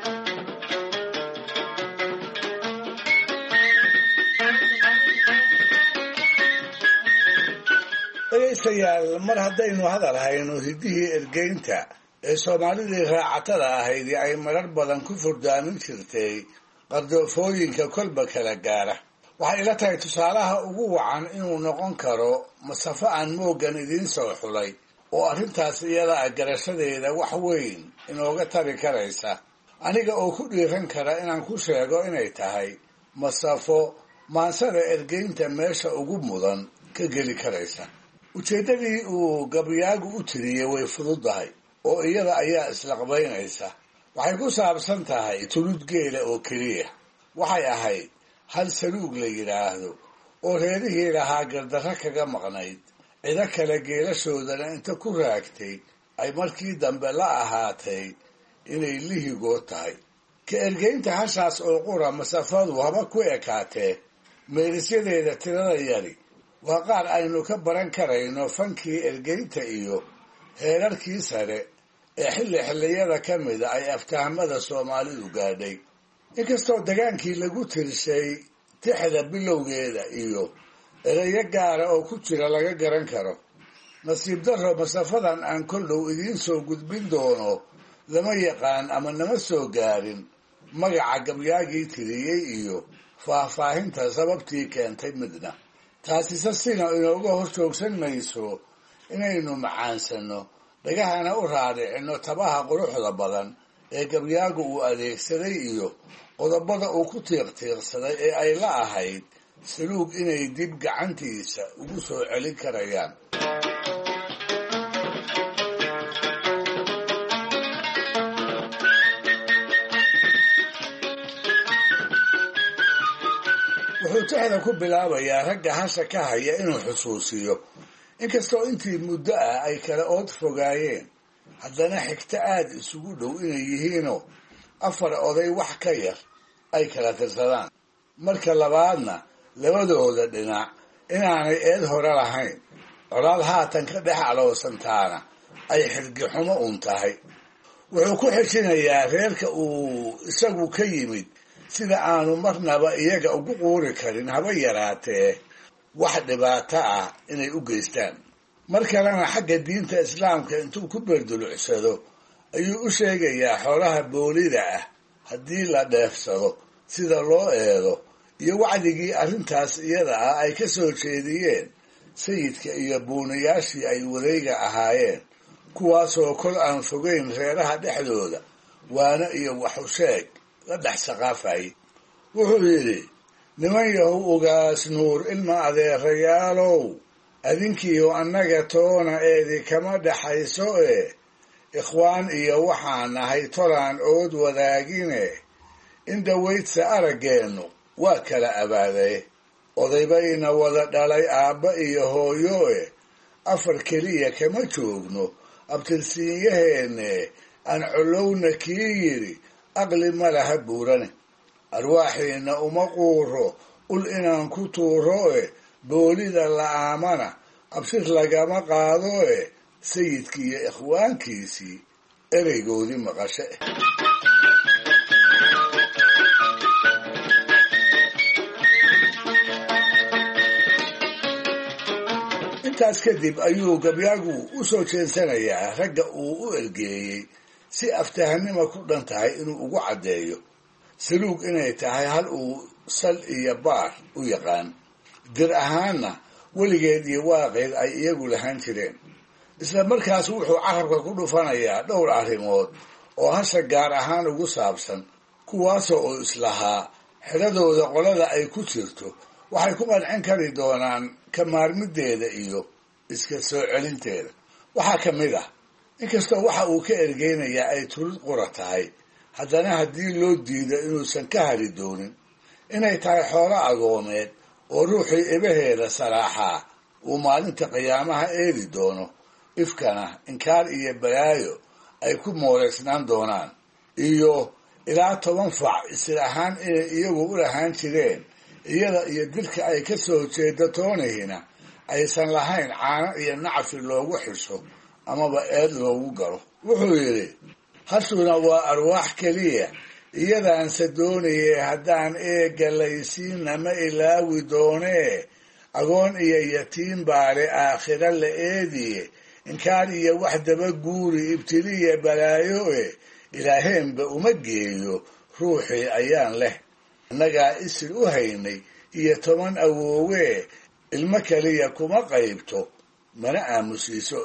dhegaystayaal, mar haddaynu hadal hayno hidihii ergeynta ee soomaalidii raacatada ahayd ay marar badan ku furdaamin jirtay qardoofooyinka kolba kala gaara, waxay ila tahay tusaalaha ugu wacan inuu noqon karo masafo aan moogan idiin soo xulay oo arrintaas iyada ah garashadeeda wax weyn inooga tari karaysa, aniga oo ku dhiiran kara inaan ku sheego inay tahay masafo maansada ergeynta meesha ugu mudan ka geli karaysa. ujeeddadii uu gabyaagu u tiriyey way fududahay oo iyada ayaa islaqbaynaysa. waxay ku saabsan tahay tulud geela oo keliya. waxay ahayd hal saluug la yidhaahdo oo reerihii lahaa gardarro kaga maqnayd, cido kale geelashoodana inta ku raagtay ay markii dambe la ahaatay inay lihigood tahay. ka ergeynta hashaas oo qura masafadu haba ku ekaatee meerisyadeeda tirada yari waa qaar aynu ka baran karayno fankii ergeynta iyo heerarkii sare ee xilli xilliyada ka mida ay aftahamada soomaalidu gaadhay inkastoo dagaankii lagu tirshay tixda bilowgeeda iyo ereyo gaara oo ku jira laga garan karo nasiib darro masafadan aan kol dhow idiin soo gudbin doono lama yaqaan ama nama soo gaarin magaca gabyaagii tiriyey iyo faahfaahinta sababtii keentay midna taasise sina inooga hor joogsan mayso inaynu macaansano dhagahana u raadicino tabaha quruxda badan ee gabyaagu uu adeegsaday iyo qodobada uu ku tiiqtiiqsaday ee ay la ahayd saluug inay dib gacantiisa ugu soo celin karayaan. wuxuu tixda ku bilaabayaa ragga hasha ka haya inuu xusuusiyo inkastoo intii muddo ah ay kala ood fogaayeen haddana xigto aada isugu dhow inay yihiinoo afar oday wax ka yar ay kala tirsadaan marka labaadna labadooda dhinac inaanay eed hore lahayn colaad haatan ka dhex aloosantaana ay xirgixumo uun tahay wuxuu ku xejinayaa reerka uu isagu ka yimid sida aanu marnaba iyaga ugu quuri karin haba yaraatee wax dhibaato ah inay u geystaan mar kalena xagga diinta islaamka intuu ku beerdulucsado ayuu u sheegayaa xoolaha boolida ah haddii la dheefsado sida loo eedo iyo wacdigii arrintaas iyada ah ay ka soo jeediyeen sayidka iyo buunayaashii ay wareega ahaayeen kuwaasoo kol aan fogeyn reeraha dhexdooda waana iyo waxusheeg la dhex saqaafayay wuxuu yidhi niman yahow ugaas nuur ilma adeerayaalow adinkiiyo annaga toona eedi kama dhaxayso ee ikhwaan iyo waxaan nahay tolaan ood wadaagine in dawaydsa araggeennu waa kala abaadee odaybayna wada dhalay aabba iyo hooyo e afar keliya kama joogno abtirsiinyaheenne aan collowna kii yidhi aqli ma laha buurane arwaaxiina uma quuro ul inaan ku tuuro e boolida la'aamana abtir lagama qaado e sayidkiiyo ikhwaankiisii ereygoodii maqashe intaas kadib ayuu gabyaagu u soo jeensanayaa ragga uu u ergeeyey si aftahanima ku dhan tahay inuu ugu caddeeyo saluug inay tahay hal uu sal iyo baar u yaqaan dir ahaanna weligeed iyo waaqeed ay iyagu lahaan jireen isla markaas wuxuu carabka ku dhufanayaa dhowr arrimood oo hasha gaar ahaan ugu saabsan kuwaasoo uu islahaa xidhadooda qolada ay ku jirto waxay ku qancin kari doonaan ka maarmideeda iyo iska soo celinteeda waxaa ka mid ah inkastoo waxa uu ka ergeynayaa ay tulid qura tahay haddana haddii loo diido inuusan ka hari doonin inay tahay xoolo agoomeed oo ruuxii ibaheeda saraaxaa uu maalinta qiyaamaha eedi doono ifkana inkaar iyo balaayo ay ku mooreysnaan doonaan iyo ilaa toban fac isir ahaan inay iyagu u lahaan jireen iyada iyo dilka ay ka soo jeeda toonihina aysan lahayn caano iyo nacfi loogu xisho amaba eed loogu galo wuxuu yidhi hashuna waa arwaax keliya iyadaanse doonayay haddaan eegga laysiinna ma ilaawi doonee agoon iyo yatiim baale aakhira la eediye inkaar iyo wax daba guuri ibtiliya balaayo e ilaaheenba uma geeyo ruuxii ayaan leh annagaa isir u haynay iyo toban awoowee ilmo keliya kuma qaybto mana aamusiiso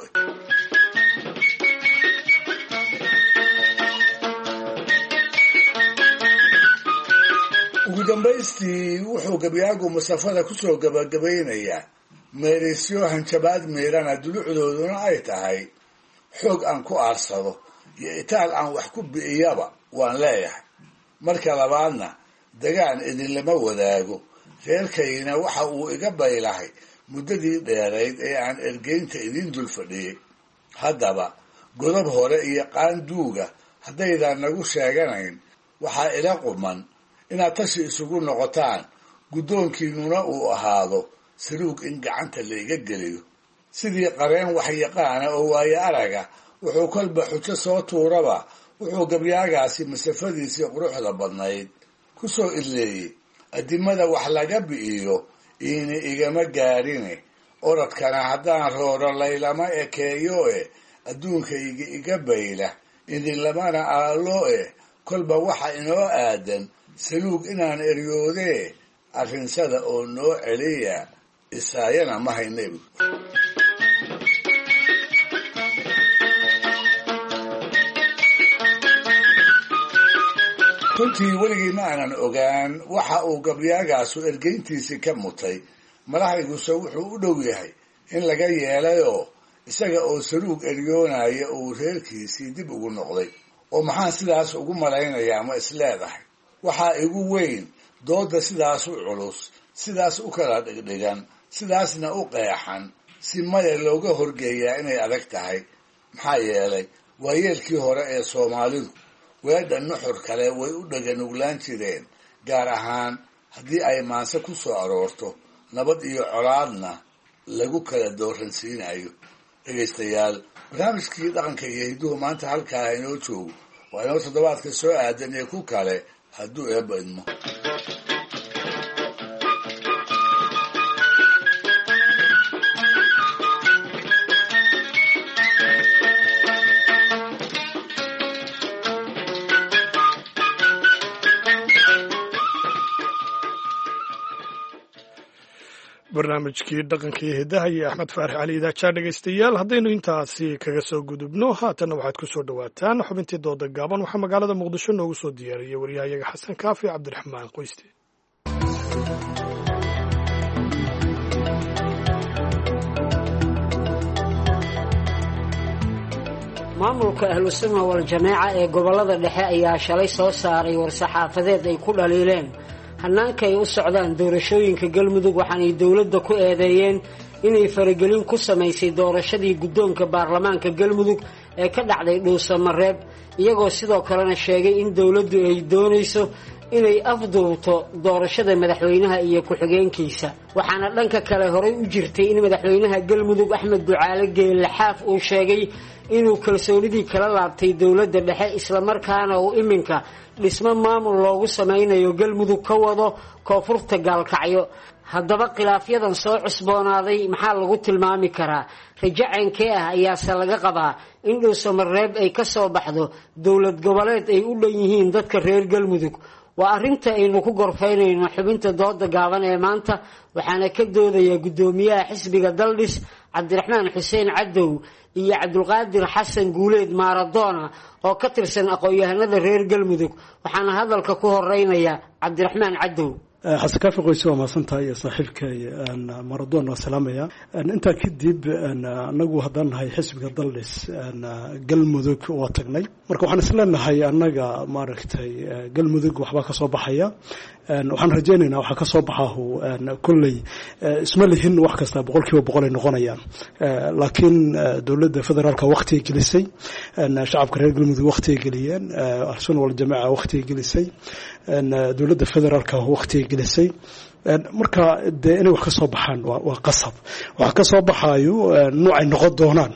ugu dambaystii wuxuu gabyaagu masafada ku soo gabagabaynayaa meereysyo hanjabaad miirana dulucdooduna ay tahay xoog aan ku aarsado iyo itaal aan wax ku bi'iyaba waan leeyahay marka labaadna dagaan idinlama wadaago reerkayna waxa uu iga baylahay muddadii dheerayd ee aan ergeynta idiin dul fadhiyey haddaba godob hore iyo qaanduuga haddaydan nagu sheeganayn waxaa ila quman inaad tashi isugu noqotaan guddoonkiinnuna uu ahaado saluug in gacanta layga geliyo sidii qareen waxyaqaana oo waaye araga wuxuu kolba xujo soo tuuraba wuxuu gabyaagaasi masafadiisii quruxda badnayd ku soo idleeyey addimada wax laga bi'iyo iina igama gaarine orodkana haddaan rooro laylama ekeeyo e adduunkayga iga bayla idinlamana aalo e kolba waxa inoo aadan saluug inaan eryoodee arrinsada oo noo celiya isaayana ma haynabu runtii weligii ma aanan ogaan waxa uu gabyaagaasu ergeyntiisii ka mutay malahayguse wuxuu u dhow yahay in laga yeelayoo isaga oo saluug eryoonaya uu reerkiisii dib ugu noqday oo maxaan sidaas ugu malaynayaa ma isleedahay waxaa igu weyn doodda sidaas u culus sidaas u kala dhigdhigan sidaasna u qeexan si maya looga horgeeyaa inay adag tahay maxaa yeelay waayeelkii hore ee soomaalidu weedha nuxur kale way u dhaganuglaan jireen gaar ahaan haddii ay maanse ku soo aroorto nabad iyo colaadna lagu kala dooransiinayo dhegaystayaal barnaamijkii dhaqanka iyo hidduhu maanta halkaa inoo joogo waa inoo toddobaadka soo aadan ee ku kale hadduu eebba idmo barnaamijkii dhaqanka iyo hiddaha iyo axmed faarax cali idaajaa dhegaystayaal haddaynu intaasi kaga soo gudubno haatanna waxaad ku soo dhowaataan xubintii dooda gaaban waxaa magaalada muqdisho noogu soo diyaariyey waryahayaga xasan kaafi cabdiraxmaan qoyste maamulka ahlusunna wal-jamaaca ee gobollada dhexe ayaa shalay soo saaray war-saxaafadeed ay ku dhaliileen hannaanka ay u socdaan doorashooyinka galmudug waxaanay dowladda ku eedeeyeen inay faragelin ku samaysay doorashadii guddoonka baarlamaanka galmudug ee ka dhacday dhuusamareeb iyagoo sidoo kalena sheegay in dowladdu ay doonayso inay afduubto doorashada madaxweynaha iyo ku-xigeenkiisa waxaana dhanka kale horay u jirtay in madaxweynaha galmudug axmed ducaale geelle xaaf uu sheegay inuu kalsoonidii kala laabtay dowladda dhexe islamarkaana uu iminka dhismo maamul loogu samaynayo galmudug ka wado koonfurta gaalkacyo haddaba khilaafyadan soo cusboonaaday maxaa lagu tilmaami karaa rajo ceenkee ah ayaase laga qabaa in dhuusamareeb ay ka soo baxdo dowlad goboleed ay u dhan yihiin dadka reer galmudug waa arrinta aynu ku gorfaynayno xubinta dooda gaaban ee maanta waxaana ka doodaya guddoomiyaha xisbiga daldhis cabdiraxmaan xuseen cadow iyo cabdulqaadir xasan guuleed maaradoona oo ka tirsan aqoon-yahanada reer galmudug waxaana hadalka ku horeynaya cabdiraxmaan cadow xasan kaafi qoyse waa mahadsantahay iyo saaxiibkay maradoon waa salaamaya intaa kadib anagu haddaan nahay xisbiga daldhis galmudug waa tagnay marka waxaan isleenahay annaga maaragtay galmudug waxbaa ka soo baxaya waxaan rajaynaynaa waxaa ka soo baxahu kolley isma lihin wax kasta boqol kiiba boqol ay noqonayaan laakiin dowladda federaalka waqtigay gelisay shacabka reer galmudug waqtigay geliyeen ahlusunna waljamaaca waqtigay gelisay dowladda federaalka waqtigay gelisay marka dee inay wax ka soo baxaan waa qasab waxa ka soo baxaayo nuucay noqon doonaan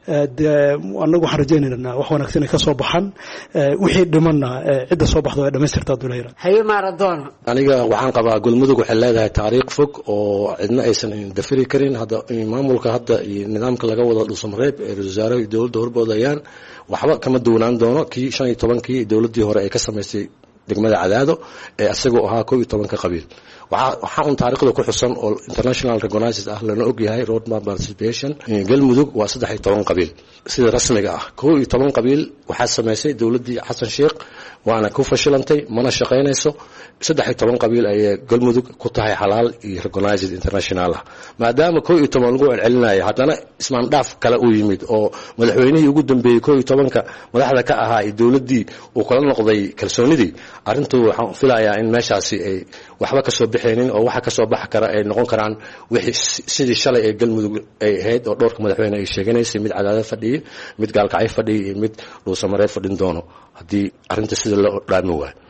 dee annagu waxaan rajaynaynaa wax wanaagsan inay ka soo baxaan wixii dhimanna cidda soo baxdo ay dhamaystirtaa dulayra haye maaradoona aniga waxaan qabaa galmudug waxay leedahay taariikh fog oo cidna aysan dafiri karin hadda maamulka hadda iyo nidaamka laga wado dhuusamareeb ee ra-iisul wasaaraha dowladda horboodayaan waxba kama duwanaan doono kii shan iyo tobankii dowladdii hore ay ka samaysay degmada cadaado ee isagoo ahaa koob iyo tobanka qabiil waxaa un taariikhda ku xusan oo international recognized ah lana ogyahay roadmap participation galmudug waa saddex iyo toban qabiil sida rasmiga ah koob iyo toban qabiil waxaa samaysay dowladdii xasan sheekh waana ku fashilantay mana shaqaynayso saddex iyo toban qabiil ayay galmudug ku tahay xalaal iyo recognized international ah maadaama koob iyo toban lagu celcelinayo haddana ismaandhaaf kale uu yimid oo madaxweynihii ugu dambeeyey koob iyo tobanka madaxda ka ahaa iyo dowladdii uu kala noqday kalsoonidii arrintu waxaan filayaa in meeshaasi ay waxba kasoo bixaynin oo waxa kasoo baxi kara ay noqon karaan wixii sidii shalay ee galmudug ay ahayd oo dhowrka madaxweyne ay sheeganaysay mid cadaadad fadhiya mid gaalkacyo fadhiya iyo mid dhuusamareeb fadhin doono haddii arrinta sida loo dhaami waayo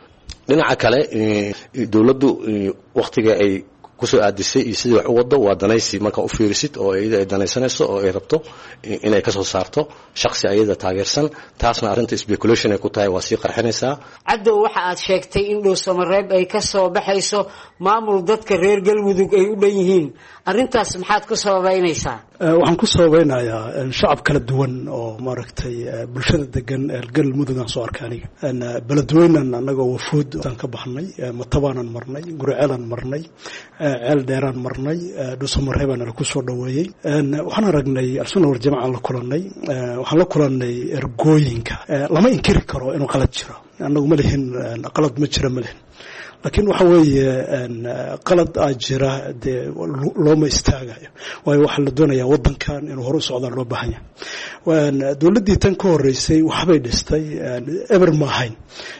dhinaca kale dowladdu waqtiga ay kusoo aadisay iyo sidii wax u wado waa danaysi marka u fiirisid oo iyada ay danaysanayso oo ay rabto inay ka soo saarto shakhsi ayada taageersan taasna arrinta speculation ay ku tahay waa sii qarxinaysaa. Cadow waxa aad sheegtay in Dhuusamareeb ay ka soo baxayso maamul dadka reer Galmudug ay u dhan yihiin arrintaas maxaad ku sababaynaysaa? waxaan ku sababeynayaa shacab kala duwan oo maaragtay bulshada degan ee Galmudug aan soo arkay aniga beledweynan anagoo wafuud aan ka baxnay matabaanan marnay gurceelan marnay ceel dheeraan marnay Dhuusamareebana ku soo dhaweeyay waxaan aragnay Al-Sunna wal Jamaaca la kulanay waxaan la kulanay ergooyinka lama inkiri karo inuu qalad jiro anagu ma lihin qalad ma jiro ma lihin laakiin waxa weeye qalad aa jira dee looma istaagayo waayo waxaa la doonayaa waddankan inuu hore u socdaan loo baahan yahay dowladdii tan ka horreysay waxbay dhistay eber ma ahayn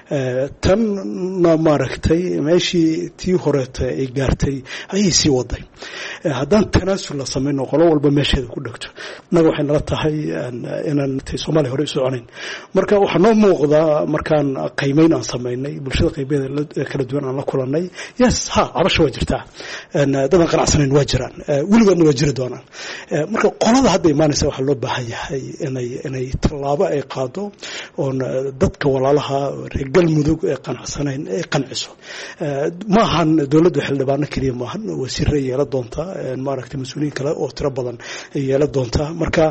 tanna maaragtay meeshii tii horeeta ay gaartay ayay sii waday haddaan tanaasul la samayno qolo walba meesheeda ku dhegto innaga waxay nala tahay inaan Soomaaliya hore u soconayn marka waxaa noo muuqdaa markaan qiimeyn aan samaynay bulshada qaybeeda kala duwan la kulanay yes ha cabasho waa jirtaa dadan qanacsanayn waa jiraan weligoodna waa jiri doonaan marka qolada hadda imaanaysa waxaa loo baahan yahay inay inay tallaabo ay qaado oon dadka walaalaha reer Galmudug ee qanacsanayn ay qanciso maahan dowladda xildhibaano kaliya maahan wasiirre yeela doonta maaragtay mas'uuliyiin kale oo tiro badan ay yeela doonta marka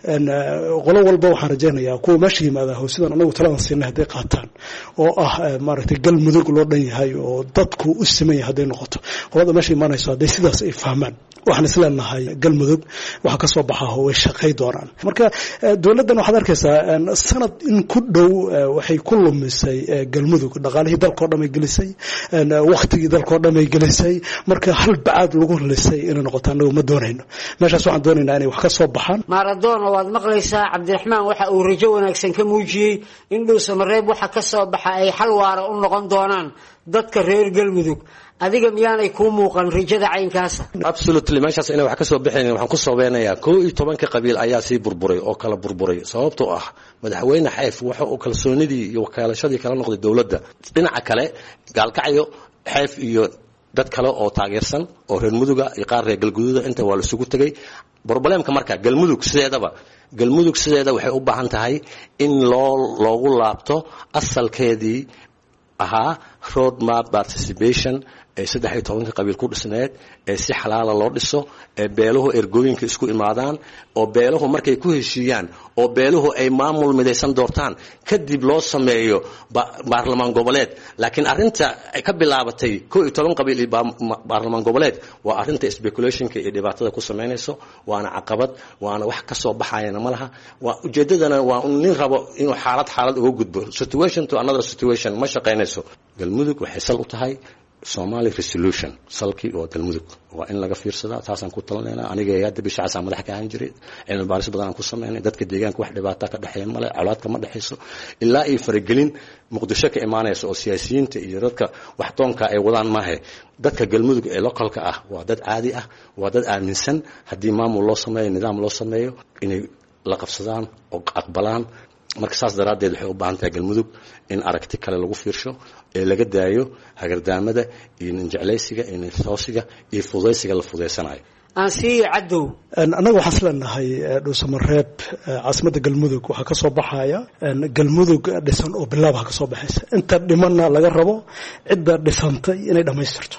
qolo walba waxaan rajaynayaa kuwa meesha yimaada hoosidan anagu taladan siinay hadday qaataan oo ah maaragtay Galmudug loo dhan yahay oo dadku u siman yahay haday noqoto qolada meesha imaanayso haday sidaas ay fahmaan waxaan isleenahay Galmudug waxa ka soo baxaa oo way shaqay doonaan marka dowladdan waxaad arkaysaa sanad in ku dhow waxay ku lumisay Galmudug dhaqaalihii dalka oo dhan ay gelisay waqtigii dalka oo dhan ay gelisay marka hal baad lagu lisay inay noqoto anagu ma doonayno meeshaas waxaan doonaynaa inay wax ka soo baxaan Maradona waad maqlaysaa Cabdiraxmaan waxa uu rajo wanaagsan ka muujiyay in Dhuusamareeb waxa ka soo baxa ay xal waara u noqon doonaan dadka reer Galmudug adiga miyaanay ku muuqan rajada caynkaas absolutely meeshaas inay wax ka soo bixin waxaan ku sababeynayaa kow iyo toban ka qabiil ayaa sii burburay oo kala burburay sababtoo ah madaxweyne Xayf waxa uu kalsoonidii iyo wakaalashadii kala noqday dawladda dhinaca kale gaalkacyo Xayf iyo dad kale oo taageersan oo reer Muduga iyo qaar reer Galguduud inta waa la isugu tagay problemka marka Galmudug sideedaba Galmudug sideeda waxay u baahan tahay in loo loogu laabto asalkeedii ahaa road map participation ee saddex iyo toban qabiil ku dhisneed ee si xalaal loo dhiso ee beeluhu ergooyinka isku imaadaan oo beeluhu markay ku heshiiyaan oo beeluhu ay maamul midaysan doortaan kadib loo sameeyo baarlamaan goboleed laakiin arinta ay ka bilaabatay kow iyo toban qabiil ee baarlamaan goboleed waa arinta speculationka iyo dhibaatada ku sameynayso waana caqabad waana wax ka soo baxayna malaha waa ujeedadana waa in rabo inuu xaalad xaalad uga gudbo situation to another situation ma shaqeynayso Galmudug waxay sal u tahay Somali resolution salki oo Galmudug waa in laga fiirsada taasaan ku talanaynaa aniga hay'adda bishacaas madax ka ahaan jiray cilmi baaris badan aan ku sameeynay dadka deegaanka wax dhibaato ka dhaxeeya male colaad kama dhaxayso ilaa ay faragelin Muqdisho ka imaanayso oo siyaasiyiinta iyo dadka wax toonka ay wadaan maahe dadka Galmudug ee localka ah waa dad caadi ah waa dad aaminsan hadii maamul loo sameeyo nidaam loo sameeyo inay la qabsadaan oo aqbalaan marka saas daraadeed waxay u baahan tahay Galmudug in aragti kale lagu fiirsho ee laga daayo hagardaamada iyo ninjeclaysiga iyo toosiga iyo fudaysiga la fudaysanayo aan sii cadow anagu waxaan isleenahay Dhuusamareeb caasimada Galmudug waxa ka soo baxaya Galmudug dhisan oo bilaab ka soo baxaysa inta dhimanna laga rabo cidda dhisantay inay dhameystirto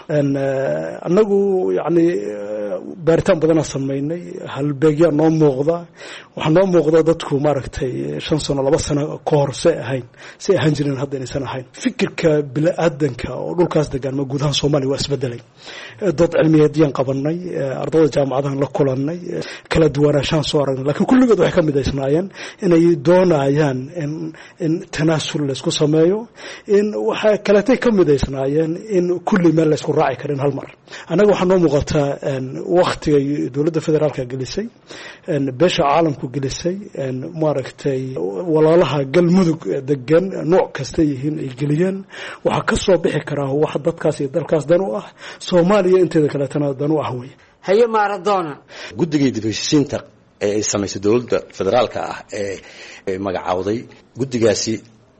anagu yaani baaritaan badan aan sameynay halbeegya noo muuqda waxa noo muuqda dadku maaragtay shan sano laba sano ka hor say ahayn say ahaan jireen hadda inaysan ahayn fikirka bilaadanka oo dhulkaas degan ma gudaha Soomaaliya waa isbedelay dad cilmiyeedyan qabanay ardayda jaamacadahan la kulanay kala duwanaanshaan soo aragnay laakiin kulligood waxay ka midaysnaayeen inay doonayaan in in tanaasul la isku sameeyo in waxa kale tay ka midaysnaayeen in kulli meel la isku raaci karin hal mar anaga waxa noo muuqata waqtiga dawladda federaalka gelisay beesha caalamku gelisay maaragtay walaalaha Galmudug degan nooc kasta yihiin ay geliyeen waxa ka soo bixi kara wax dadkaas iyo dalkaas dan u ah Soomaaliya inteeda kale tan dan u ah way haye Maradona guddiga dibashiinta ee samaysay dawladda federaalka ah ee magacawday guddigaasi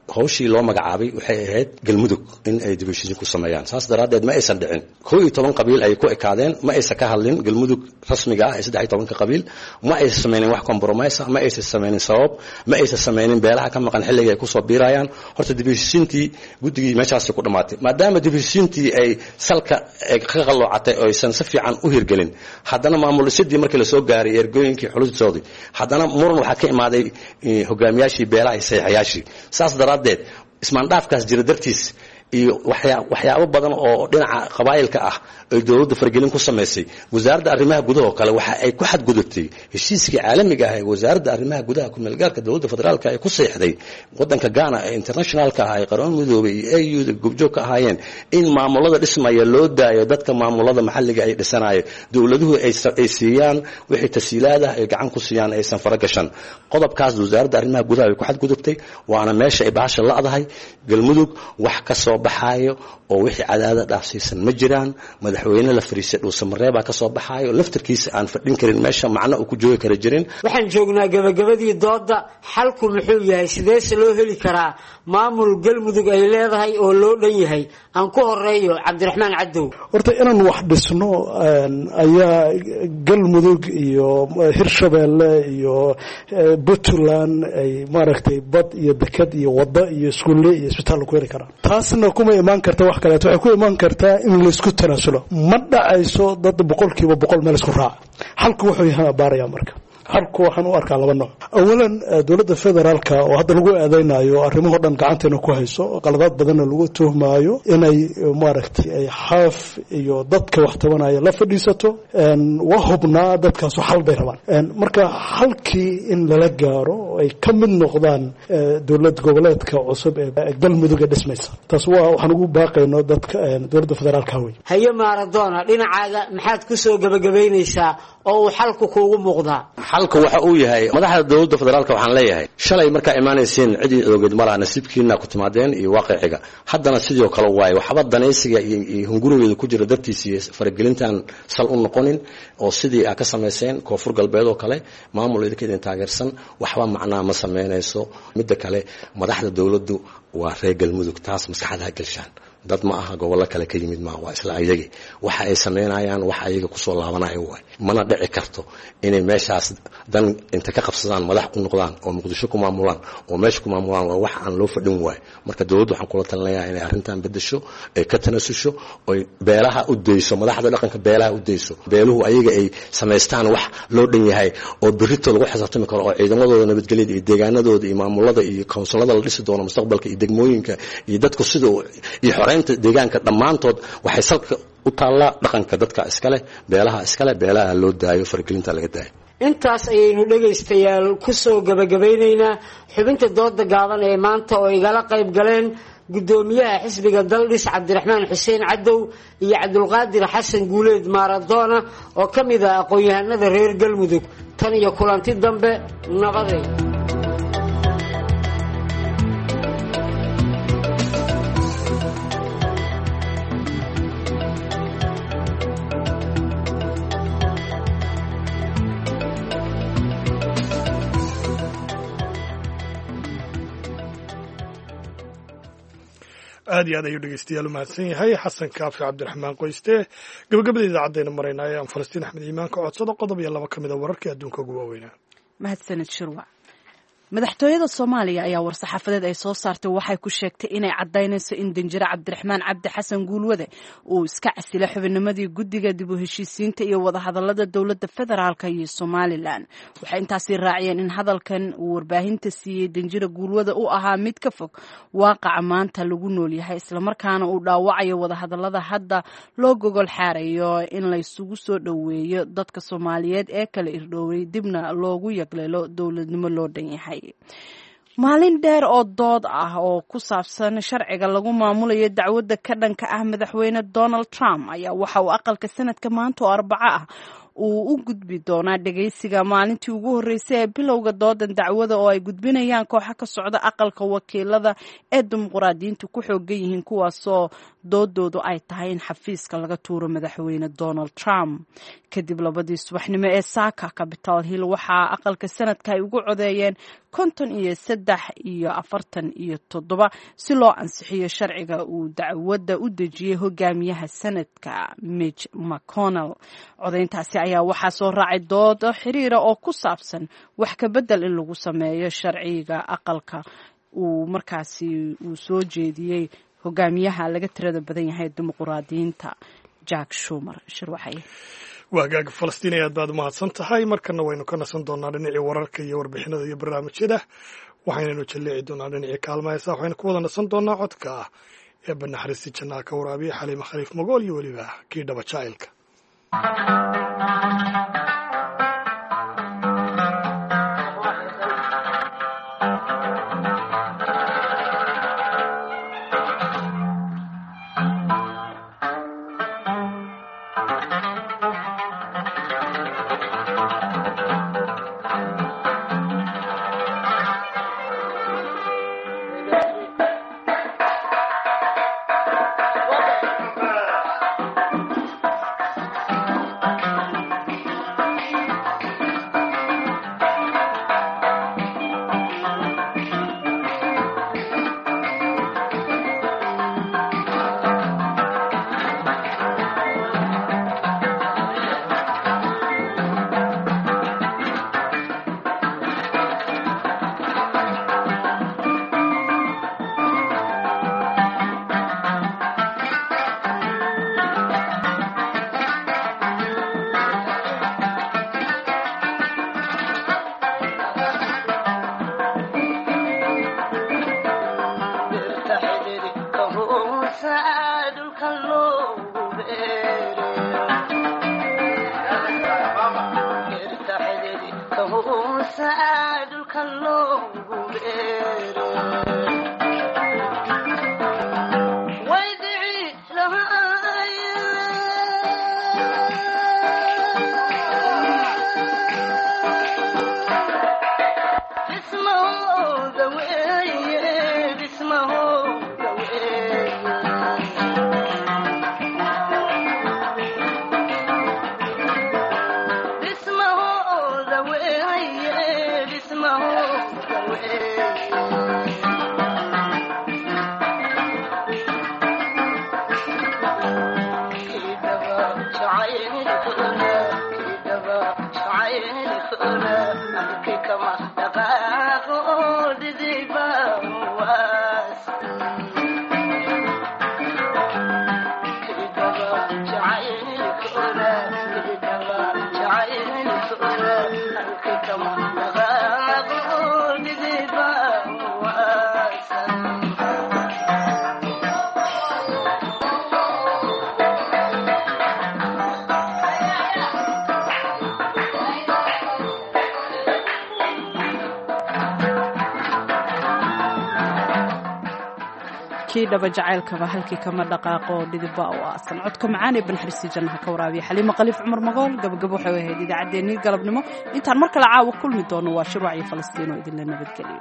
hawshii loo magacaabay waxay ahayd galmudug in ay dib u heshiisiin ku sameeyaan saas daraaddeed ma aysan dhicin kow iyo toban qabiil ay ku ekaadeen ma aysan ka hadlin galmudug rasmiga ah ee saddex iyo tobanka qabiil ma aysan samaynin wax compromise ma aysan samaynin sabab ma aysan samaynin beelaha ka maqan xilliga ay ku soo biirayaan horta dib u heshiisiintii guddigii meeshaasi ku dhamaatay maadaama dib u heshiisiintii ay salka ka qalloocatay oo aysan si fiican u hirgelin haddana maamul sidii markii la soo gaaray ergooyinkii xulustoodii haddana muran waxaa ka imaaday hogaamiyaashii beelaha iyo saxiixayaashii saas daraaddeed ismaandhaafkaas jira dartiis iyo waxyaabo badan oo dhinaca qabaa'ilka ah ay dowladda fargelin ku samaysay wasaaradda arrimaha gudaha oo kale waxa ay ku xadgudubtay heshiiskii caalamiga ah ee wasaaradda arrimaha gudaha ku meelgaarka dowladda federaalka ay ku seexday waddanka Ghana ee internationalka ah ee qaran midoobay iyo A U da gobjoog ka ahaayeen in maamulada dhismaya loo daayo dadka maamulada maxalliga ay dhisanayo dowladuhu ay siiyaan wixii tasiilaada ay gacan ku siiyaan aysan faragashan qodobkaas wasaaradda arrimaha gudaha ay ku xadgudubtay waana meesha ay bahasha la'dahay galmudug wax ka soo baxaayo oo wixii cadaada dhaafsiisan ma jiraan madaxweyne la fariisay dhuusamareebaa ka soo baxaayo laftarkiisa aan fadhin karin meesha macno uu ku joogi kara jirin waxaan joognaa gabagabadii dooda xalku muxuu yahay sideese loo heli karaa maamul galmudug ay leedahay oo loo dhan yahay aan ku horeeyo cabdiraxmaan cadow horta inaan wax dhisno ayaa galmudug iyo hirshabeelle iyo puntland ay maaragtay bad iyo dekad iyo wada iyo iskuulle iyo isbitaal ku heli karaan taasna kuma imaan karta wax kale waxay ku imaan kartaa in la isku tanaasulo ma dhacayso dad boqolkiiba boqol meel isku raac halku wuxuu yahay baaraya marka halku waxaan u arkaa laba nooc awalan dowladda federaalka oo hadda lagu aadeynayo arrimaha dhan gacanteena ku hayso qaladaad badan lagu tuhmaayo inay maaragtay ay xaaf iyo dadka wax tabanaya la fadhiisato een waa hubnaa dadkaas xal bay rabaan marka halkii in lala gaaro ay ka mid noqdaan dowlad goboleedka cusub ee galmudug ee dhismaysa taas waa waxaan ugu baaqaynaa dadka dowladda federaalka way haye Maradona dhinacaaga maxaad ku soo gabagabeynaysaa oo uu xalku kuugu muuqdaa halka waxa uu yahay madaxda dowladda federaalka waxaan leeyahay shalay marka imaanayeen cidii ogeed malaha nasiibkiina ku timaadeen iyo waaqiciga haddana sidoo kale waay waxba danaysiga iyo hungurigeeda ku jira dartiisii faragelintan sal u noqonin oo sidii ay ka sameeyeen koonfur galbeed oo kale maamul idinka taageersan waxba macnaa ma sameynayso mid kale madaxda dowladdu waa reer galmudug taas maskaxda galshaan dad ma aha gobolka kale ka yimid ma waa isla ayagi waxa ay sameynayaan waxa ayaga ku soo laabanaya way mana dhici karto inay meeshaas dan inta ka qabsadaan madax ku noqdaan oo muqdisho ku maamulaan oo meesha ku maamulaan waa wax aan loo fadhin waay marka dawladdu waxaan kula talinayaa inay arrintan bedesho ay ka tanasusho oo beelaha u deyso madaxda dhaqanka beelaha u deyso beeluhu ayaga ay sameystaan wax loo dhan yahay oo birito lagu xisaabtami karo oo ciidamadooda nabadgelyada iyo deegaanadooda iyo maamulada iyo kawnsilada la dhisi doono mustaqbalka iyo degmooyinka iyo dadku sida iyo xoreynta deegaanka dhammaantood waxay salka u taallaa dhaqanka dadka iskale beelaha iskale beelaha loo daayo faragelinta laga daayo intaas ayaynu dhegaystayaal ku soo gabagabeynaynaa xubinta dooda gaaban ee maanta oo igala qayb galeen gudoomiyaha xisbiga daldhis cabdiraxmaan xuseen cadow iyo cabdulqaadir xasan guuleed Maradona oo ka mid ah aqoon-yahanada reer galmudug tan iyo kulanti dambe nabadeed aad iyo aad ayuu dhegeystayaal u mahadsan yahay xasan kaafi cabdiraxmaan qoyste gabagabada idaacaddeena maraynaa ee aan falastiin axmed iimaan ka codsado qodob iyo laba ka mid a wararkii adduunka ugu waaweynaa mahadsanid shirwac madaxtooyada soomaaliya ayaa war-saxaafadeed ay soo saartay waxay ku sheegtay inay caddaynayso in danjire cabdiraxmaan cabdi xasan guulwade uu iska casilay xubinnimadii guddiga dib u heshiisiinta iyo wadahadalada dowladda federaalka iyo somalilan waxay intaasi raaciyeen in hadalkan uu warbaahinta siiyey danjire guulwade u ahaa mid ka fog waaqaca maanta lagu nool yahay islamarkaana uu dhaawacayo wadahadalada hadda loo gogol xaarayo in laysugu soo dhoweeyo dadka soomaaliyeed ee kala irdhooway dibna loogu yagleelo dowladnimo loo dhan yahay maalin dheer oo dood ah oo ku saabsan sharciga lagu maamulayo dacwadda ka dhanka ah madaxweyne Donald Trump ayaa waxa uu aqalka sanadka maanta oo arbaco ah uu u gudbi doonaa dhageysiga maalintii ugu horeysay ee bilowga doodan dacwada oo ay gudbinayaan kooxo ka socda aqalka wakiilada ee dimuqraadiyiintu ku xoogan yihiin kuwaasoo doodoodu ay tahay in xafiiska laga tuuro madaxweyne Donald Trump kadib labadii subaxnimo ee saaka Capitol Hill waxaa aqalka sanadka ay ugu codeeyeen konton iyo saddex iyo afartan iyo toddoba si loo ansixiyo sharciga uu dacwadda u dejiyey hogaamiyaha sanadka Mitch McConnell. codayntaasi ayaa waxaa soo raacay doodo xiriira oo ku saabsan wax ka bedel in lagu sameeyo sharciga aqalka uu markaasi uu soo jeediyey hogaamiyaha laga tirada badan yahay dimuqraadiyiinta Jack Schumer. shirwaxay waagaaga Falastiin aad baad umahadsan tahay. markana waynu ka nasan doonaa dhinacii wararka iyo warbixinada iyo barnaamijyada, waxaynanu jaleeci doonaa dhinacii kaalmaysa. waxaynu ku wada nasan doonaa codka ah ee banaxariisti jannaa ka waraabiya Xaliimo Khaliif Magool iyo weliba kii dhaba jacaylka. dhaba jacaylkaba halkii kama dhaqaaqo dhidibba oo aasan. codka macaan ee banaxariisti jannaha ka waraabiya Xaliimo Khaliif Cumar Magool. gabagabo waxay ahayd idaacaddeenii galabnimo. intaan mar kale caawa kulmi doono waa Shirwac iyo Falastiin oo idinla nabadgeliyo.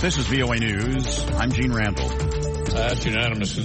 This is V O A News. I'm Gene Randall. That's unanimous.